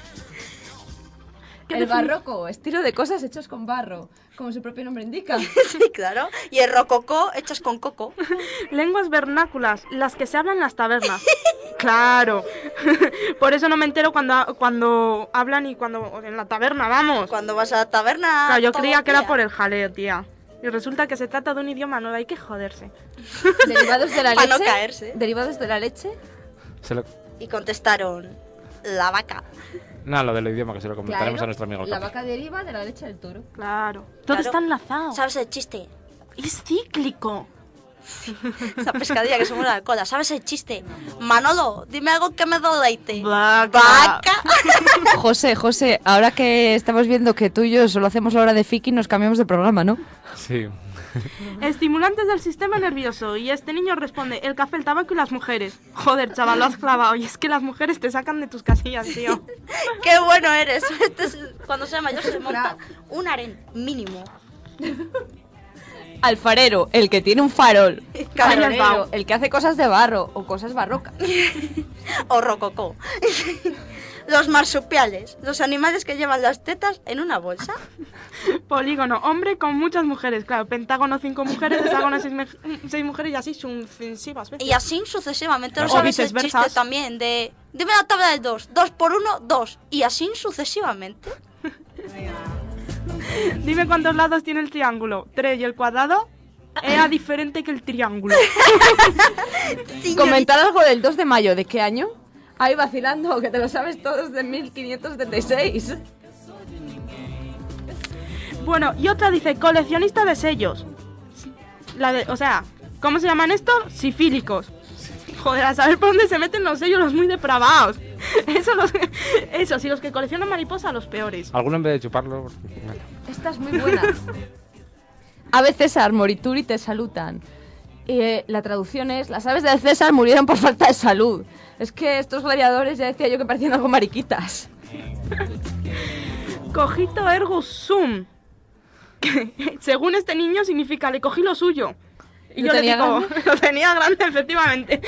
El barroco, estilo de cosas hechas con barro, como su propio nombre indica. Sí, claro. Y el rococó hechas con coco. Lenguas vernáculas, las que se hablan en las tabernas. Claro. Por eso no me entero cuando hablan y cuando en la taberna, vamos. Cuando vas a la taberna. Claro, yo todo creía el que era día. por el jaleo, tía. Y resulta que se trata de un idioma nuevo, hay que joderse. Derivados de la Pa' leche. no caerse. Derivados de la leche. Y contestaron, la vaca. No, lo del idioma, que se lo comentaremos a nuestro amigo el La Capi. vaca deriva de la leche del toro. Claro. Todo Claro. está enlazado. ¿Sabes el chiste? Es cíclico. Esa pescadilla que se muere la cola. ¿Sabes el chiste? Manolo, dime algo que me deleite. Vaca. José, ahora que estamos viendo que tú y yo solo hacemos la hora de Fiki, nos cambiamos de programa, ¿no? Sí. Estimulantes del sistema nervioso. Y este niño responde, el café, el tabaco y las mujeres. Joder, chaval, lo has clavado. Y es que las mujeres te sacan de tus casillas, tío. ¡Qué bueno eres! Cuando sea mayor se monta un harén mínimo. Alfarero, el que tiene un farol. Cabrero. Farolero, el que hace cosas de barro o cosas barrocas. O rococó. Los marsupiales, los animales que llevan las tetas en una bolsa. Polígono, hombre con muchas mujeres. Claro, pentágono, 5 mujeres, hexágono, 6 mujeres y así sucesivas veces. Y así sucesivamente. ¿No O sabes el viceversas. chiste también de... Dime la tabla del 2. 2 por 1, 2. Y así sucesivamente. Dime cuántos lados tiene el triángulo. 3 y el cuadrado era diferente que el triángulo. Comentar algo del 2 de mayo, ¿de qué año? Ahí vacilando, que te lo sabes todos de 1576. Bueno, y otra dice, coleccionista de sellos. O sea, ¿cómo se llaman estos? Sifílicos. Joder, a saber por dónde se meten los sellos los muy depravados. Eso, si los que coleccionan mariposa, los peores. Alguno en vez de chuparlo... Bueno. Esta es muy buena. Ave César, morituri te salutan. La traducción es, las aves de César murieron por falta de salud. Es que estos gladiadores ya decía yo que parecían algo mariquitas. Cogito ergo sum. Que, según este niño significa le cogí lo suyo. Y ¿Lo yo le tenía digo, grande? lo tenía grande, efectivamente.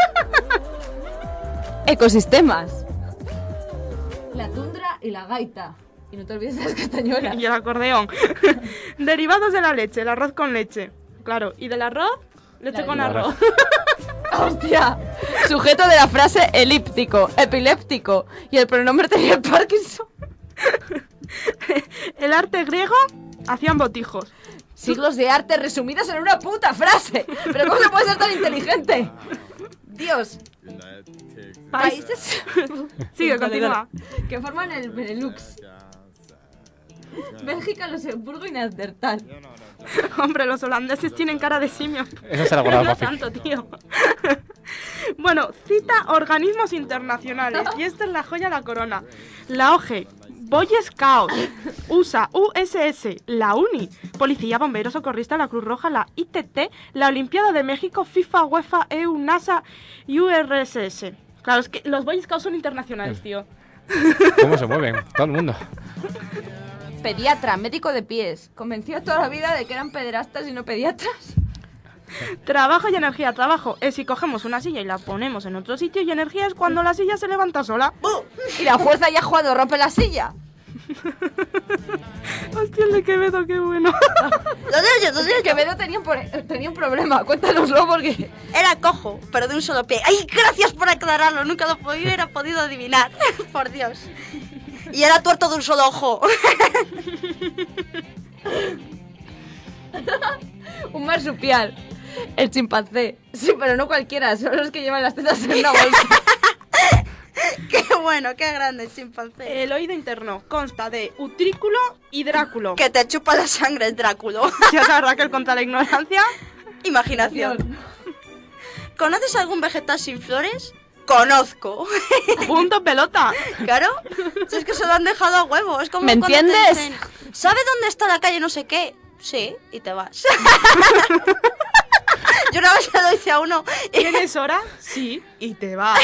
Ecosistemas. La tundra y la gaita. Y no te olvides de las castañuelas. Y el acordeón. Derivados de la leche, el arroz con leche. Claro, y del arroz, leche La con leche. arroz. ¡Hostia! Sujeto de la frase elíptico, epiléptico. Y el pronombre tenía Parkinson. El arte griego hacían botijos. Siglos de arte resumidas en una puta frase. ¿Pero cómo se puede ser tan inteligente? Dios. Países Sigue, continúa. que forman el Benelux. Bélgica, Luxemburgo y Neandertal. Hombre, los holandeses tienen cara de simio. Eso se lo ha guardado No Papi. tanto, tío. Bueno, cita organismos internacionales. Y esta es la joya de la corona. La OG, Boy Scouts, USA, USS, la UNI, Policía, Bomberos, Socorrista, la Cruz Roja, la ITT, la Olimpiada de México, FIFA, UEFA, EU, NASA y URSS. Claro, es que los Boy Scouts son internacionales, tío. ¿Cómo se mueven? Todo el mundo. Pediatra, médico de pies. Convencido toda la vida de que eran pederastas y no pediatras. Trabajo y energía. Trabajo es si cogemos una silla y la ponemos en otro sitio, y energía es cuando la silla se levanta sola. Y la fuerza ya cuando rompe la silla. Hostia, el de Quevedo, qué bueno. Lo de ello. Quevedo tenía un problema, cuéntanoslo porque... Era cojo, pero de un solo pie. ¡Ay, gracias por aclararlo! Nunca lo hubiera podido adivinar. Por Dios. Y era tuerto de un solo ojo. Un marsupial. El chimpancé. Sí, pero no cualquiera, son los que llevan las tetas en una bolsa. ¡Qué bueno, qué grande el chimpancé! El oído interno consta de utrículo y dráculo. Que te chupa la sangre el Dráculo. Ya sabes, Raquel, contra la ignorancia. Imaginación. ¿Conoces algún vegetal sin flores? Conozco. Punto pelota. Claro, si es que se lo han dejado a huevo. Es como ¿Me cuando te entiendes? dicen, ¿sabe dónde está la calle no sé qué? Sí, y te vas. Yo una vez se lo hice a uno y... ¿Tienes hora? Sí, y te vas.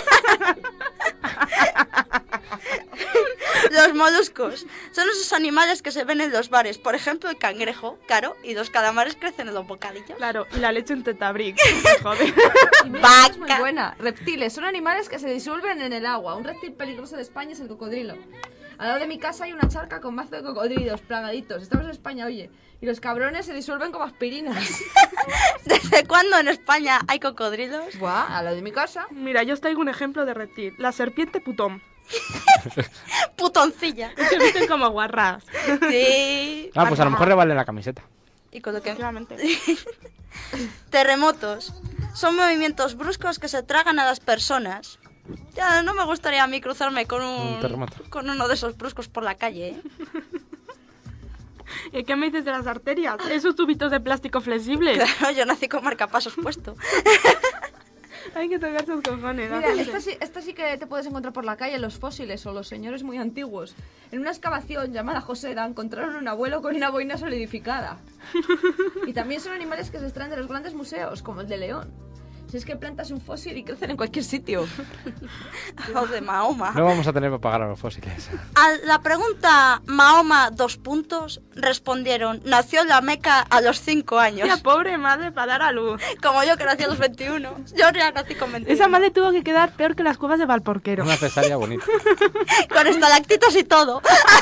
Los moluscos son esos animales que se ven en los bares. Por ejemplo, el cangrejo, claro, y los calamares crecen en los bocadillos. Claro, y la leche en tetabric. Joder. Y mira, esta es muy Vaca. buena. Reptiles son animales que se disuelven en el agua. Un reptil peligroso de España es el cocodrilo. Al lado de mi casa hay una charca con mazo de cocodrilos plagaditos. Estamos en España, oye. Y los cabrones se disuelven como aspirinas. ¿Desde cuándo en España hay cocodrilos? Buah, al lado de mi casa. Mira, yo os traigo un ejemplo de reptil. La serpiente putón. Putoncilla. Es que visten como guarras. Sí. Ah, pues a lo mejor le vale la camiseta. Y con lo que... Efectivamente. Terremotos. Son movimientos bruscos que se tragan a las personas. Ya no me gustaría a mí cruzarme con Un terremoto. con uno de esos bruscos por la calle, ¿eh? ¿Y qué me dices de las arterias? Esos tubitos de plástico flexibles. Claro, yo nací con marcapasos puesto. Hay que tocar sus cojones. Mira, ¿no? esta sí que te puedes encontrar por la calle, los fósiles o los señores muy antiguos. En una excavación llamada Joseda encontraron un abuelo con una boina solidificada. Y también son animales que se extraen de los grandes museos, como el de León. Si es que plantas un fósil y crecen en cualquier sitio. O de Mahoma. No vamos a tener que pagar a los fósiles. A la pregunta Mahoma, 2 puntos, respondieron, nació en la Meca a los 5 años. Hostia, pobre madre para dar a luz. Como yo que nací a los 21. Yo ya nací con 21. Esa madre tuvo que quedar peor que las cuevas de Valporquero. Una cesárea bonita. Con estalactitos y todo.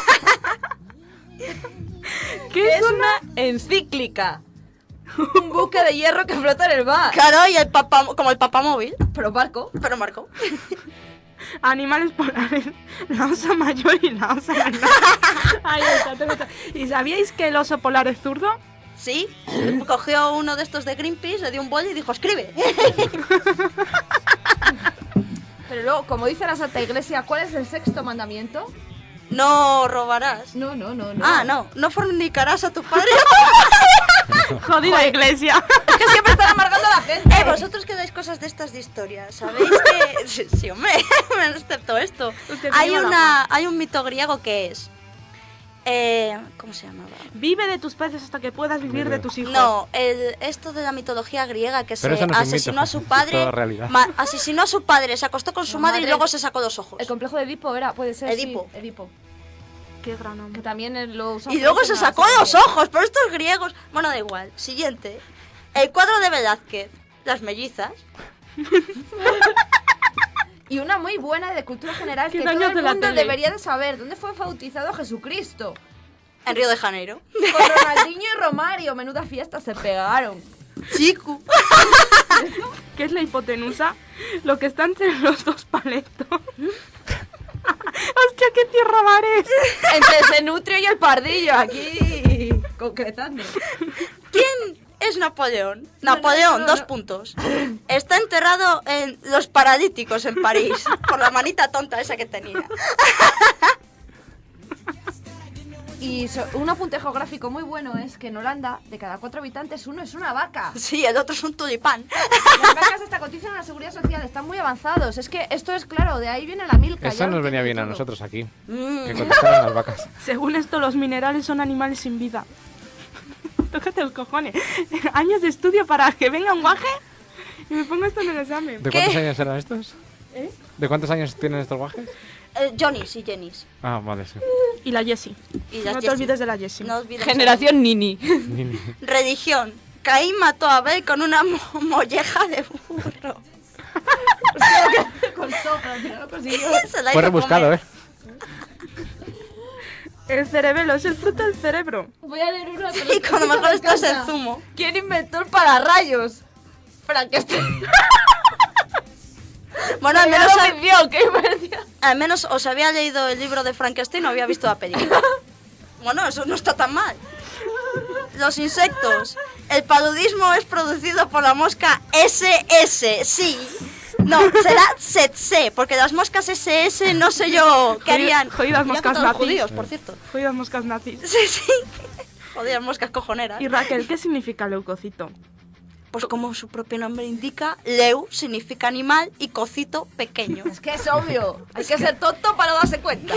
¿Qué Es una encíclica. Un buque de hierro que flota en el mar. Claro, y el como el papamóvil, Pero barco. pero marcó. Animales polares, la osa mayor y la osa menor. Ahí está, te gusta. ¿Y sabíais que el oso polar es zurdo? Sí, cogió uno de estos de Greenpeace, le dio un boli y dijo, escribe. Pero luego, como dice la Santa Iglesia, ¿cuál es el 6º mandamiento? No robarás. No. Ah, no fornicarás a tu padre. Jodida iglesia. Es que siempre están amargando a la gente. Vosotros que dais cosas de estas de historia, ¿sabéis que...? Sí, hombre, excepto esto. Usted Hay tiene una hay un mito griego que es... ¿Cómo se llamaba? Vive de tus peces hasta que puedas vivir de tus hijos. No, esto de la mitología griega que Pero se eso no es un asesinó mito, a su es padre, toda realidad. asesinó a su padre, se acostó con su La madre y madre- luego se sacó los ojos. El complejo de Edipo era, puede ser. Edipo. Sí, Edipo. Qué gran Que hombre. también lo usan Y luego mucho se en la sacó los serie. ojos, pero estos griegos... Bueno, da igual. Siguiente. El cuadro de Velázquez, Las mellizas. Y una muy buena de cultura general ¿Qué que daños todo el de la mundo tele? debería de saber. ¿Dónde fue bautizado Jesucristo? En Río de Janeiro. Con Ronaldinho y Romario. Menuda fiesta se pegaron. Chico. ¿Qué es la hipotenusa? Lo que está entre los dos paletos. Hostia, que cierra mares. Entre Zenutrio y el Pardillo, aquí concretando. ¿Quién es Napoleón? Napoleón, no. 2 puntos. Está enterrado en Los Paralíticos en París, por la manita tonta esa que tenía. Y un apunte geográfico muy bueno es que en Holanda, de cada 4 habitantes, uno es una vaca. Sí, el otro es un tulipán. Las vacas hasta cotizan a la seguridad social, están muy avanzados. Es que esto es claro, de ahí viene la milka. Eso ya lo nos venía entiendo bien a todo. nosotros aquí. Mm. Que contestaran las vacas. Según esto, los minerales son animales sin vida. Tócate los cojones. Años de estudio para que venga un guaje y me ponga esto en el examen. ¿De ¿Qué? cuántos años eran estos? ¿Eh? ¿De cuántos años tienen estos guajes? Johnny's y Jenny's. Ah, vale, sí. Y la Jessie. Y la No te Jessie. olvides de la Jessie. No olvides. Generación Nini. Religión. Caín mató a Abel con una molleja de burro. Con sopa, mira, lo consiguió. Se la Fue hizo rebuscado, comer. El cerebelo es el fruto del cerebro. Voy a leer uno. Y cuando mejor estás el zumo. ¿Quién inventó el pararrayos? Frankenstein. Bueno, al ¿Qué al menos os había leído el libro de Frankenstein o había visto la película. Bueno, eso no está tan mal. Los insectos. El paludismo es producido por la mosca SS, sí. No, será tsetse, porque las moscas SS no sé yo qué harían. Jodidas Irían moscas contra los nazis. judíos, por cierto. Jodidas moscas nazis. Sí, sí. Jodidas moscas cojoneras. Y Raquel, ¿qué significa leucocito? Pues como su propio nombre indica, leu significa animal y cocito pequeño. Es que es obvio. Hay que ser tonto para no darse cuenta.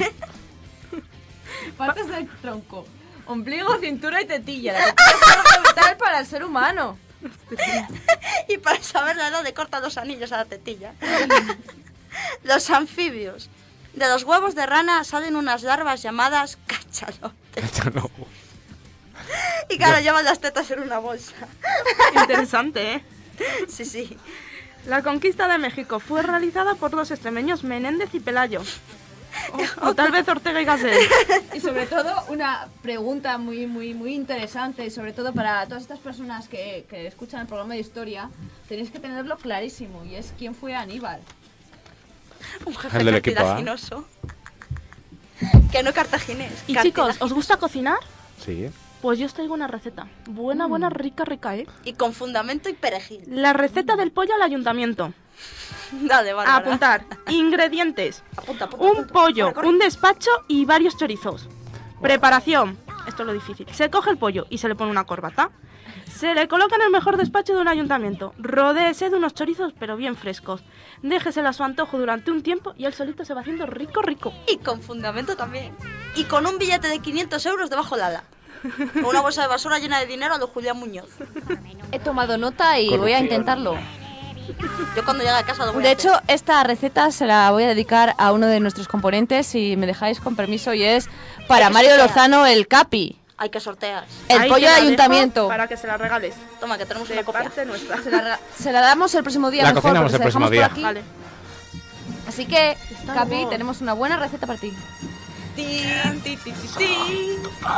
Partes del tronco. Ombligo, cintura y tetilla. La tetilla es algo vital para el ser humano. Y para saber la edad le cortan los anillos a la tetilla. Los anfibios. De los huevos de rana salen unas larvas llamadas cachalotes. Échalo. Y claro, llevan las tetas en una bolsa. Interesante, ¿eh? Sí, sí. La conquista de México fue realizada por los extremeños Menéndez y Pelayo. O tal vez Ortega y Gasset. Y sobre todo, una pregunta muy interesante, y sobre todo para todas estas personas que escuchan el programa de historia, tenéis que tenerlo clarísimo, y es quién fue Aníbal. Un jefe El del equipo, cartaginoso. Que no cartaginés. Y chicos, ¿os gusta cocinar? Sí. Pues yo os traigo una receta. Buena, rica, ¿eh? Y con fundamento y perejil. La receta del pollo al ayuntamiento. Dale, vale. A apuntar. Ingredientes. Apunta, apunta, Un apunta. pollo, Corre, corre. un despacho y varios chorizos. Preparación. Esto es lo difícil. Se coge el pollo y se le pone una corbata. Se le coloca en el mejor despacho de un ayuntamiento. Rodéese de unos chorizos, pero bien frescos. Déjeselo a su antojo durante un tiempo y él solito se va haciendo rico. Y con fundamento también. Y con un billete de 500 euros debajo del ala. Con una bolsa de basura llena de dinero a lo Julián Muñoz. He tomado nota y voy a intentarlo. Yo cuando llegue a casa lo voy De a hecho, esta receta se la voy a dedicar a uno de nuestros componentes, si me dejáis con permiso, y es para Hay que Mario sortear. Lozano, el Capi. Hay que sortear. El Ahí pollo te de la dejo ayuntamiento. Para que se la regales. Toma, que tenemos De una copia. parte nuestra. Se la damos el próximo día. La mejor, cocinamos porque el se la próximo dejamos por día. aquí. Vale. Así que, Está Capi, bueno. tenemos una buena receta para ti. Tin, tin, tin, tin, tin.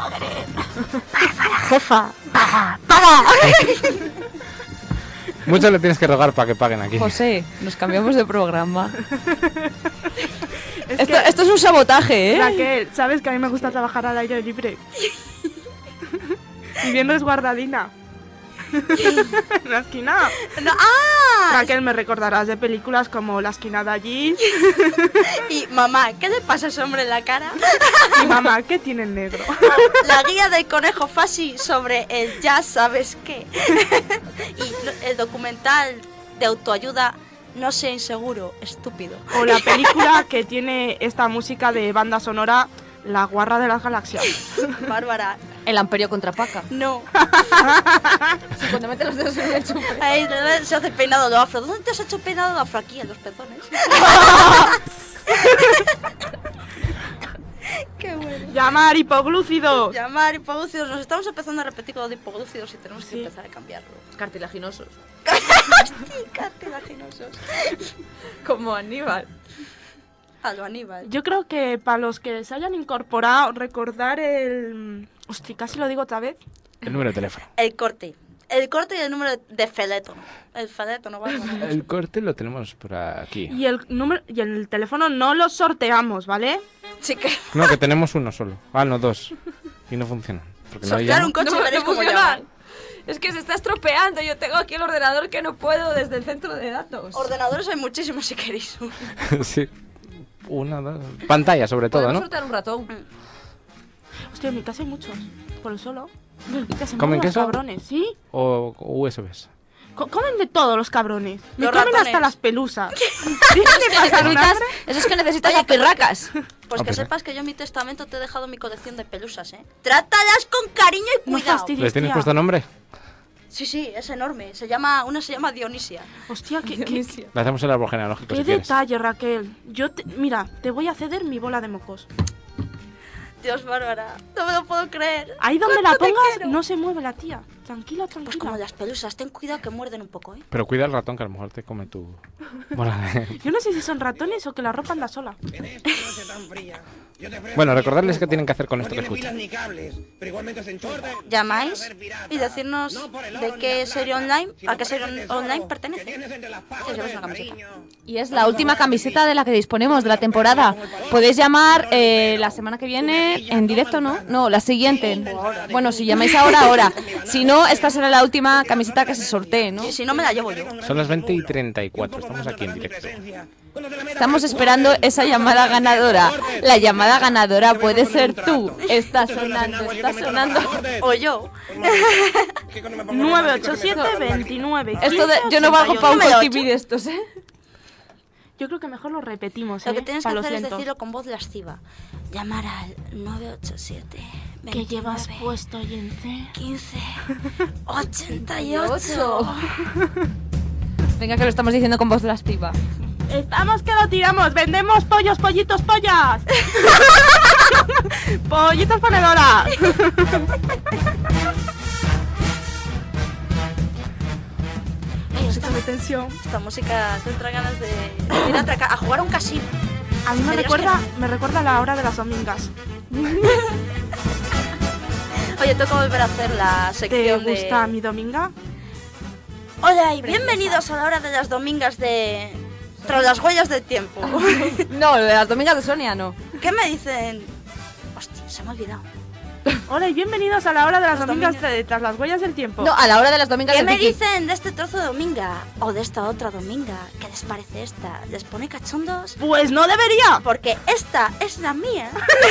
Jefa. Mucho le tienes que rogar para que paguen aquí. José, nos cambiamos de programa. Es Esto es un sabotaje, ¿eh? Raquel, sabes que a mí me gusta trabajar al aire libre. Viviendo resguardadina. En la esquina. No, ¡ah! Raquel, me recordarás de películas como La esquina de allí. Y mamá, ¿qué le pasa a ese hombre en la cara? Y mamá, ¿qué tiene en negro? La guía del conejo Fasi sobre el ya sabes qué. Y el documental de autoayuda No sea inseguro, estúpido. O la película que tiene esta música de banda sonora, La guarra de las galaxias. Bárbara, El amperio contra Paca. no. Sí, cuando mete los dedos en el chupe. Ahí se hace el peinado de afro. ¿Dónde te has hecho peinado de afro? Aquí, en los pezones. Qué bueno. Llamar hipoglúcido. Llamar hipoglúcidos. Nos estamos empezando a repetir con lo de hipoglúcidos y tenemos que Sí. empezar a cambiarlo. Cartilaginosos. Cartilaginosos. Como Aníbal. A lo Aníbal. Yo creo que para los que se hayan incorporado, recordar el... Hostia, casi lo digo otra vez. El número de teléfono. El corte. El corte y el número de felétono. El felétono, vale. El corte lo tenemos por aquí. Y el número y el teléfono no lo sorteamos, ¿vale? Sí que... No, que tenemos uno solo. Ah, no, dos. Y no funcionan. Porque nadie Sortear llama. un coche No, y veréis no cómo funciona. llaman. Es que se está estropeando. Yo tengo aquí el ordenador que no puedo desde el centro de datos. Ordenadores hay muchísimos si queréis. Sí. Una, dos. Pantalla, sobre todo, Podemos ¿no? sortear un ratón. Hostia, en mi casa hay muchos. Por el solo. Y que se ¿Comen mueven los queso? cabrones, ¿sí? O USBs. Comen de todo los cabrones. Me Los comen ratones. hasta las pelusas. ¿Tienes que pasar un hambre? Eso es que necesitas Oye, a pirracas. Pues que Ok. sepas que yo en mi testamento te he dejado mi colección de pelusas, ¿eh? Trátalas con cariño y No cuidado. fastidies, ¿Les tienes tía. puesto nombre? Sí, es enorme. Una se llama Dionisia. Hostia, qué Le hacemos el árbol genealógico si quieres. detalle, Raquel. Mira, te voy a ceder mi bola de mocos. Dios, Bárbara, no me lo puedo creer. Ahí donde la ¿Cuánto te pongas, quiero? no se mueve la tía. Tranquila, Pues tranquila. como las pelusas, ten cuidado que muerden un poco, ¿eh? Pero cuida el ratón que a lo mejor te come tu bola de... Yo no sé si son ratones o que la ropa anda sola. En esta noche tan fría, yo te ofrezco Bueno, mi recordarles equipo. qué tienen que hacer con No esto que tiene escuchan. pilas ni cables, pero igualmente se enchufa. Llamáis y decirnos de qué serie online, a qué serie online pertenece. Os lleváis una camiseta. Y es la última camiseta de la que disponemos de la temporada. Podéis llamar la semana que viene en directo, ¿no? No, la siguiente. Bueno, si llamáis ahora. Si no, esta será la última camiseta que se sortee, ¿no? Y si no, me la llevo yo. Son las 20:34, estamos aquí en directo. Estamos esperando esa llamada ganadora. La llamada ganadora puede ser tú. Está sonando, está sonando. O yo. 987 29. Esto de, yo no valgo para un 88. cotipi de estos, ¿eh? Yo creo que mejor lo repetimos, Lo que tienes que pa' los hacer es lentos. decirlo con voz lasciva. Llamar al 987 Que llevas 29 puesto y en C. 15 88. Venga, que lo estamos diciendo con voz lasciva. Estamos que lo tiramos. Vendemos pollos, pollitos, pollas. Pollitos ponedoras. Oye, esta, De tensión. esta música te entra ganas de ir a jugar a un casino. A mí Me dirás me recuerda la hora de las domingas. Oye, toca volver a hacer la ¿Te sección gusta de... mi dominga? Hola y bienvenidos a la hora de las domingas de... Tras las huellas del tiempo. No, lo de las domingas de Sonia no. ¿Qué me dicen? Hostia, se me ha olvidado. Hola y bienvenidos a la hora de las Las domingas domingas. tras las huellas del tiempo. No, a la hora de las domingas ¿Qué del me Tiki. dicen de este trozo de dominga? O de esta otra dominga. ¿Qué les parece esta? ¿Les pone cachondos? Pues no debería. Porque esta es la mía.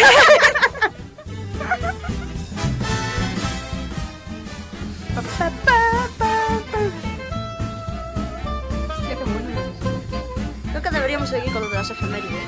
Creo que deberíamos seguir con lo de las efemérides.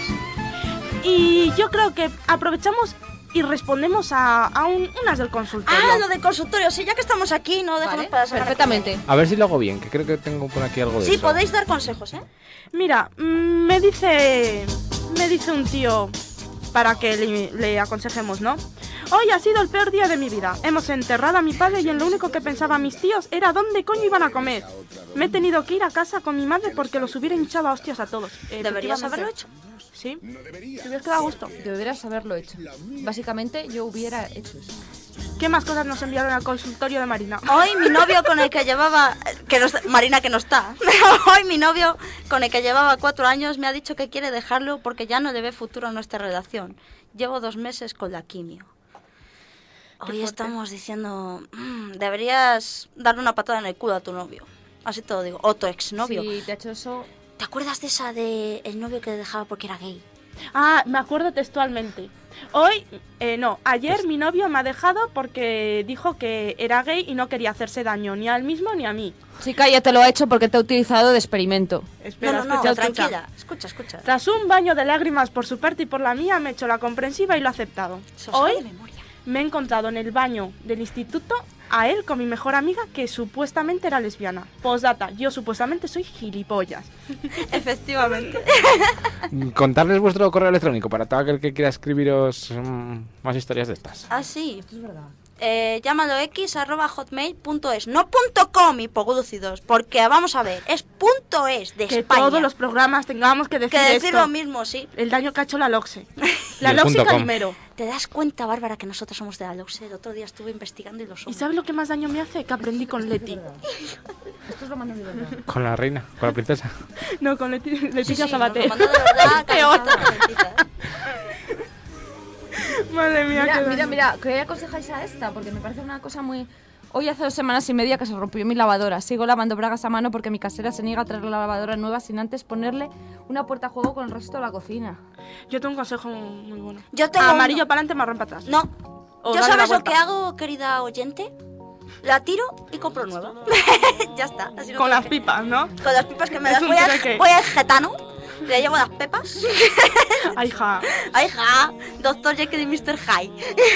Y yo creo que aprovechamos y respondemos a unas del consultorio. Ah, lo de consultorio. Sí, ya que estamos aquí, no dejamos Vale, para la semana que perfectamente. A ver si lo hago bien, que creo que tengo por aquí algo de viene. Sí, eso. podéis dar consejos, ¿eh? Mira, me dice un tío para que le aconsejemos, ¿no? Hoy ha sido el peor día de mi vida. Hemos enterrado a mi padre y en lo único que pensaban mis tíos era dónde coño iban a comer. Me he tenido que ir a casa con mi madre porque los hubiera hinchado a hostias a todos. Deberías Efectivamente. haberlo hecho. Sí, te hubieras quedado a gusto. Deberías haberlo hecho. Básicamente, yo hubiera hecho eso. ¿Qué más cosas nos enviaron al consultorio de Marina? Hoy mi novio con el que llevaba... Marina que no está. Hoy mi novio con el que llevaba 4 años me ha dicho que quiere dejarlo porque ya no le ve futuro a nuestra relación. Llevo 2 meses con la quimio. Hoy estamos diciendo... deberías darle una patada en el culo a tu novio. Así te lo digo. O tu exnovio. Si te ha hecho eso, ¿Te acuerdas de esa de el novio que le dejaba porque era gay? Ah, me acuerdo textualmente. Ayer mi novio me ha dejado porque dijo que era gay y no quería hacerse daño ni a él mismo ni a mí. chica, ya te lo ha hecho porque te ha utilizado de experimento. Espera, no, escucha. tranquila. Escucha. Tras un baño de lágrimas por su parte y por la mía, me he hecho la comprensiva y lo he aceptado. Se os sabe Hoy de memoria. me he encontrado en el baño del instituto a él con mi mejor amiga que supuestamente era lesbiana. Postdata, yo supuestamente soy gilipollas. Efectivamente. Contarles vuestro correo electrónico para todo aquel que quiera escribiros más historias de estas. Ah, sí. Es verdad. Llámalo x@hotmail.es. No .com, hipoglucidos. Porque, vamos a ver, es .es de Que España. todos los programas tengamos que decir Que decir esto. lo mismo, sí. El daño que ha hecho la LOXE. Y La el LOXE .com. Calimero. ¿Te das cuenta, Bárbara, que nosotros somos de la LOXE? El otro día estuve investigando y lo ¿Y somos. sabes lo que más daño me hace? Que aprendí con Leti. Esto es lo más de verdad. Con la reina, con la princesa. No, con Leticia Sí, Sabater. nos lo mandó de verdad, Peor. calentita. Madre mía, Mira, ¿qué aconsejáis a esta? Porque me parece una cosa muy... Hoy hace 2 semanas y media que se rompió mi lavadora. Sigo lavando bragas a mano porque mi casera se niega a traer la lavadora nueva sin antes ponerle una puerta a juego con el resto de la cocina. Yo tengo un consejo muy bueno. Yo tengo Amarillo uno. para adelante, marrón para atrás. No. O ¿Yo dale la sabes lo vuelta. que hago, querida oyente? La tiro y compro nueva. Ya está. Así no Con tengo las que- pipas, ¿no? Con las pipas que me Es das. un Voy truque. al getano, le llevo las pepas. Ay, hija. Ay, ja, Dr. Jekyll y Mr. Hyde.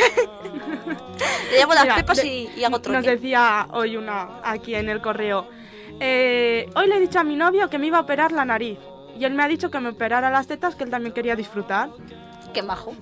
Le llevo las Mira, pepas y hago Nos troque. decía hoy una aquí en el correo. Hoy le he dicho a mi novio que me iba a operar la nariz. Y él me ha dicho que me operara las tetas, que él también quería disfrutar. Qué majo.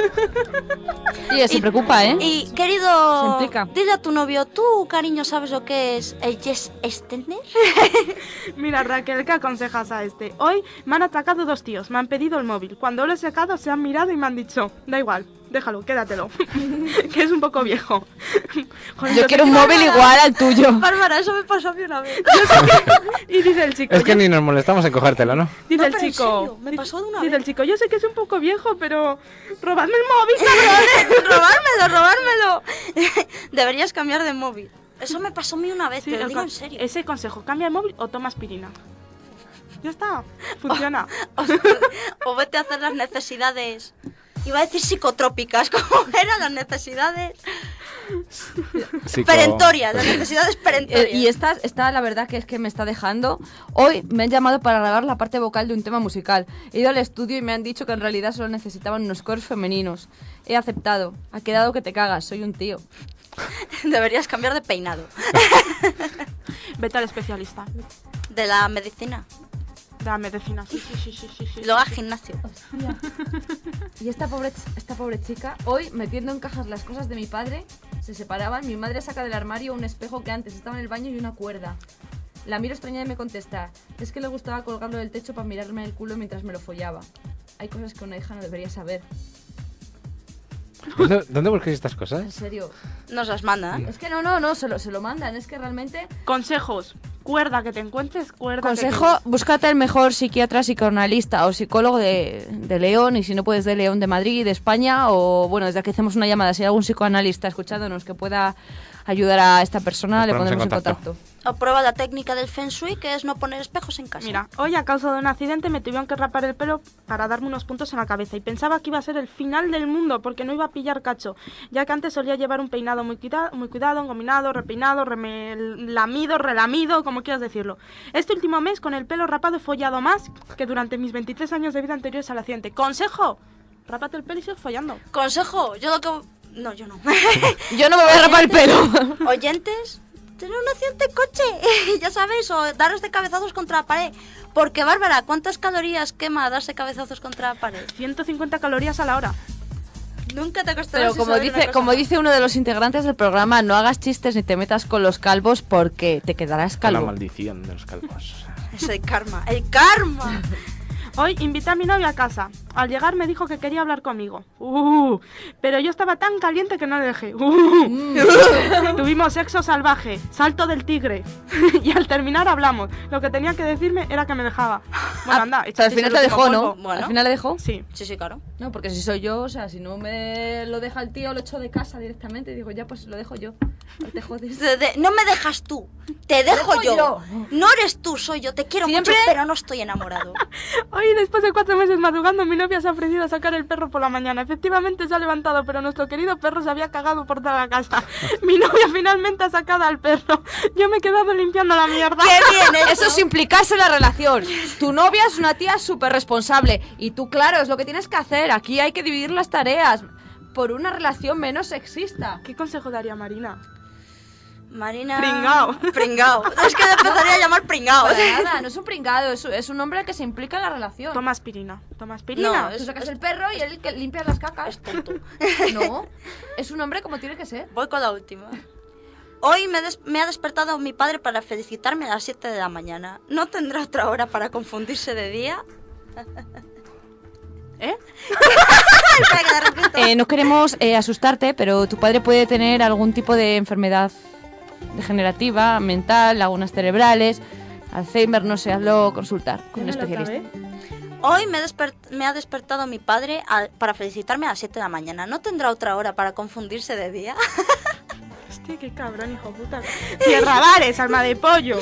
Y se preocupa, ¿eh? Y querido, Se implica. dile a tu novio, tú, cariño, ¿sabes lo que es el yes extender? Mira, Raquel, ¿qué aconsejas a este? Hoy me han atracado 2 tíos, me han pedido el móvil. Cuando lo he sacado se han mirado y me han dicho, da igual, déjalo, quédatelo, que es un poco viejo. Joder, Yo quiero un móvil igual al tuyo. Bárbara, eso me pasó a mí una vez. Y dice el chico, Es que yo- ni nos molestamos en cogértelo, ¿no? dice No, el pero en chico, serio, me pasó de una dice vez. el chico, yo sé que es un poco viejo, pero robadme el móvil, cabrones. robármelo. Deberías cambiar de móvil. Eso me pasó a mí una vez, Sí, te lo el digo con- en serio. Ese consejo, cambia el móvil o toma aspirina. Ya está, funciona. O vete a hacer las necesidades. Iba a decir psicotrópicas, como eran las necesidades perentorias, las necesidades perentorias. Y esta la verdad que es que me está dejando. Hoy me han llamado para grabar la parte vocal de un tema musical. He ido al estudio y me han dicho que en realidad solo necesitaban unos coros femeninos. He aceptado. Ha quedado que te cagas, soy un tío. Deberías cambiar de peinado. Vete al especialista De la medicina. de la medicina. Sí. Y luego al gimnasio. Y esta pobre chica, hoy metiendo en cajas las cosas de mi padre, se separaban. Mi madre saca del armario un espejo que antes estaba en el baño y una cuerda. La miro extrañada y me contesta, es que le gustaba colgarlo del techo para mirarme el culo mientras me lo follaba. Hay cosas que una hija no debería saber. ¿Dónde buscáis estas En cosas? serio. Nos las manda, ¿eh? Es que no, se lo mandan. Es que realmente... Consejos, cuerda que te encuentres, cuerda Consejo, búscate el mejor psiquiatra, psicoanalista o psicólogo de León, y si no puedes de León, de Madrid, de España, o bueno, desde aquí hacemos una llamada. Si hay algún psicoanalista escuchándonos que pueda ayudar a esta persona, Nos le ponemos en pondremos en contacto. contacto. O prueba la técnica del Feng Shui, que es no poner espejos en casa. Mira, hoy a causa de un accidente me tuvieron que rapar el pelo para darme unos puntos en la cabeza y pensaba que iba a ser el final del mundo porque no iba a pillar cacho, ya que antes solía llevar un peinado muy cuidado, engominado, repeinado, lamido, relamido, como quieras decirlo. Este último mes con el pelo rapado he follado más que durante mis 23 años de vida anteriores al accidente. ¡Consejo! Rápate el pelo y sigue follando. Consejo, yo lo que... No, yo no. Yo no me voy a rapar el pelo. Oyentes, tener un accidente de coche, ya sabéis, o daros de cabezazos contra la pared. Porque, Bárbara, ¿cuántas calorías quema darse cabezazos contra la pared? 150 calorías a la hora. Nunca te acostarás Pero como dice uno de los integrantes del programa, no hagas chistes ni te metas con los calvos porque te quedarás Con la calvo. maldición de los calvos. Es el karma, el karma. Hoy invité a mi novio a casa. Al llegar me dijo que quería hablar conmigo. Pero yo estaba tan caliente que no le dejé. Tuvimos sexo salvaje, salto del tigre. Y al terminar hablamos. Lo que tenía que decirme era que me dejaba. Bueno, anda, O sea, al final te dejó, ¿no? Bueno. Al final le dejó. Sí. Sí, sí, claro. No, porque si soy yo, o sea, si no me lo deja el tío, lo echo de casa directamente y digo, ya, pues lo dejo yo. No te jodes. No me dejas tú, te dejo Dejo yo. yo. No eres tú, soy yo. Te quiero ¿Siempre? mucho, pero no estoy enamorado. Hoy, después de 4 meses madrugando, mi novia se ha ofrecido a sacar el perro por la mañana. Efectivamente se ha levantado, pero nuestro querido perro se había cagado por toda la casa. Mi novia finalmente ha sacado al perro. Yo me he quedado limpiando la mierda. ¡Qué bien hecho! Eso es implicarse en la relación. Tu novia es una tía súper responsable. Y tú, claro, es lo que tienes que hacer. Aquí hay que dividir las tareas por una relación menos sexista. ¿Qué consejo daría Marina? Marina... Pringao. Pringao. Es que le empezaría a llamar pringao. Para nada, no es un pringado, es un hombre que se implica en la relación. Toma aspirina. Toma aspirina. No, Tú sacas el perro y él que limpia las cacas. Es tonto. No, es un hombre como tiene que ser. Voy con la última. Hoy me ha despertado mi padre para felicitarme a las 7 de la mañana. ¿No tendrá otra hora para confundirse de día? ¿Eh? Espera, que te repito. No queremos asustarte, pero tu padre puede tener algún tipo de enfermedad degenerativa, mental, lagunas cerebrales, Alzheimer, no sé, hazlo consultar con un Dímelo otra especialista. vez. Hoy me ha despertado mi padre para felicitarme a las 7 de la mañana. ¿No tendrá otra hora para confundirse de día? Hostia, qué cabrón, hijo puta. Tierra Bares, alma de pollo.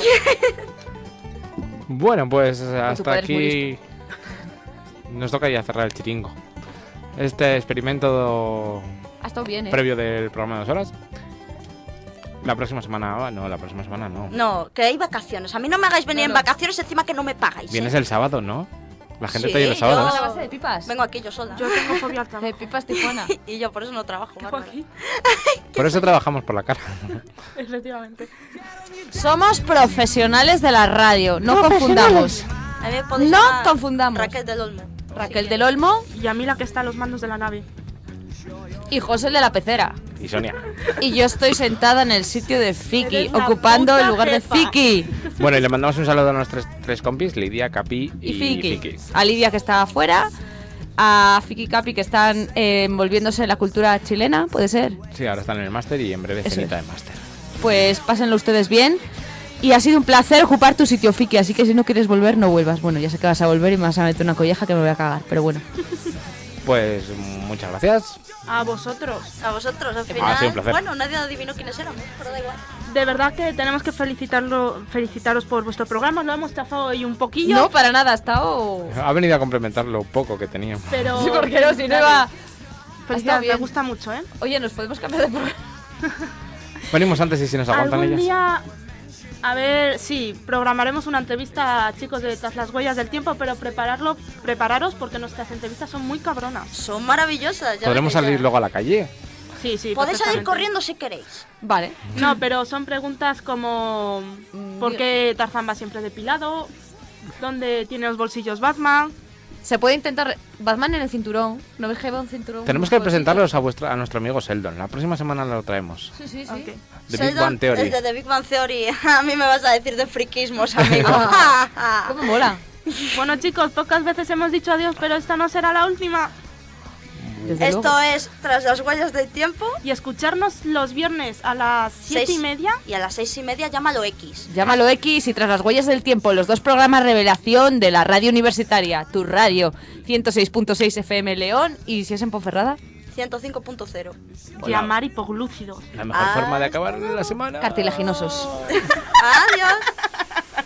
Bueno, pues tu hasta padre es aquí nos toca ya cerrar el chiringo. Este experimento Ha estado bien, ¿eh? previo del programa de 2 horas. La próxima semana, no, la próxima semana no. No, que hay vacaciones. A mí no me hagáis venir en vacaciones encima que no me pagáis. Vienes ¿eh? el sábado, ¿no? La gente Sí, te viene el sábado. ¿A la base de pipas? Vengo aquí yo sola. Yo tengo fobia al De trabajo. pipas Tijuana. Y yo por eso no trabajo, Bárbara. Aquí, Por eso trabajamos por la cara. efectivamente. Somos profesionales de la radio, no confundamos. A mí me podéis No llamar confundamos. Raquel del Olmo. Raquel del Olmo Y a mí la que está a los mandos de la nave. y José el de la pecera. Y Sonia. Y yo estoy sentada en el sitio de Fiki, Eres la ocupando el puta lugar jefa. de Fiki. Bueno, y le mandamos un saludo a nuestros tres compis, Lidia, Capi Y y Fiki. A Lidia, que está afuera. A Fiki y Capi, que están envolviéndose en la cultura chilena, ¿puede ser? Sí, ahora están en el máster y en breve Eso cenita es. de máster. Pues pásenlo ustedes bien. Y ha sido un placer ocupar tu sitio, Fiki, así que si no quieres volver, no vuelvas. Bueno, ya sé que vas a volver y me vas a meter una colleja que me voy a cagar, pero bueno. Pues muchas gracias. A vosotros. A vosotros, al Ha final. sido un placer. Bueno, nadie adivinó quiénes éramos, pero da igual. De verdad que tenemos que felicitaros por vuestro programa. Lo hemos chafado hoy un poquillo. No, para nada, ha estado... Ha venido a complementar lo poco que teníamos. Pero... Sí, porque no, si no iba... Felicidades, me bien. gusta mucho, ¿eh? Oye, ¿nos podemos cambiar de programa? Venimos antes y si nos aguantan Algún ellas. día... A ver, sí, programaremos una entrevista a chicos de Tras las Huellas del Tiempo, pero prepararos porque nuestras entrevistas son muy cabronas. Son maravillosas. Ya Podremos veréis salir ya. luego a la calle. Sí, sí. Podéis salir perfectamente. corriendo si queréis. Vale. No, pero son preguntas como... ¿Por qué Tarzán va siempre depilado? ¿Dónde tiene los bolsillos Batman? Se puede intentar... Batman en el cinturón. ¿No ves que lleva un cinturón? Tenemos que presentarlos a nuestro amigo Sheldon. La próxima semana lo traemos. Sí, sí, sí. Ok. The Big Sheldon, Bang Theory. el de The Big Bang Theory. A mí me vas a decir de friquismos, amigo. ¿Cómo mola? Bueno, chicos, pocas veces hemos dicho adiós, pero esta no será la última. Desde Esto luego. es Tras las Huellas del Tiempo. Y escucharnos los viernes a las 7:30. Y a las 6:30 llámalo X. Llámalo X y Tras las Huellas del Tiempo, los dos programas revelación de la radio universitaria, tu radio, 106.6 FM León, y si es en Ponferrada, 105.0. Llamar hipoglúcidos. La mejor forma de acabar la semana. cartilaginosos. Adiós.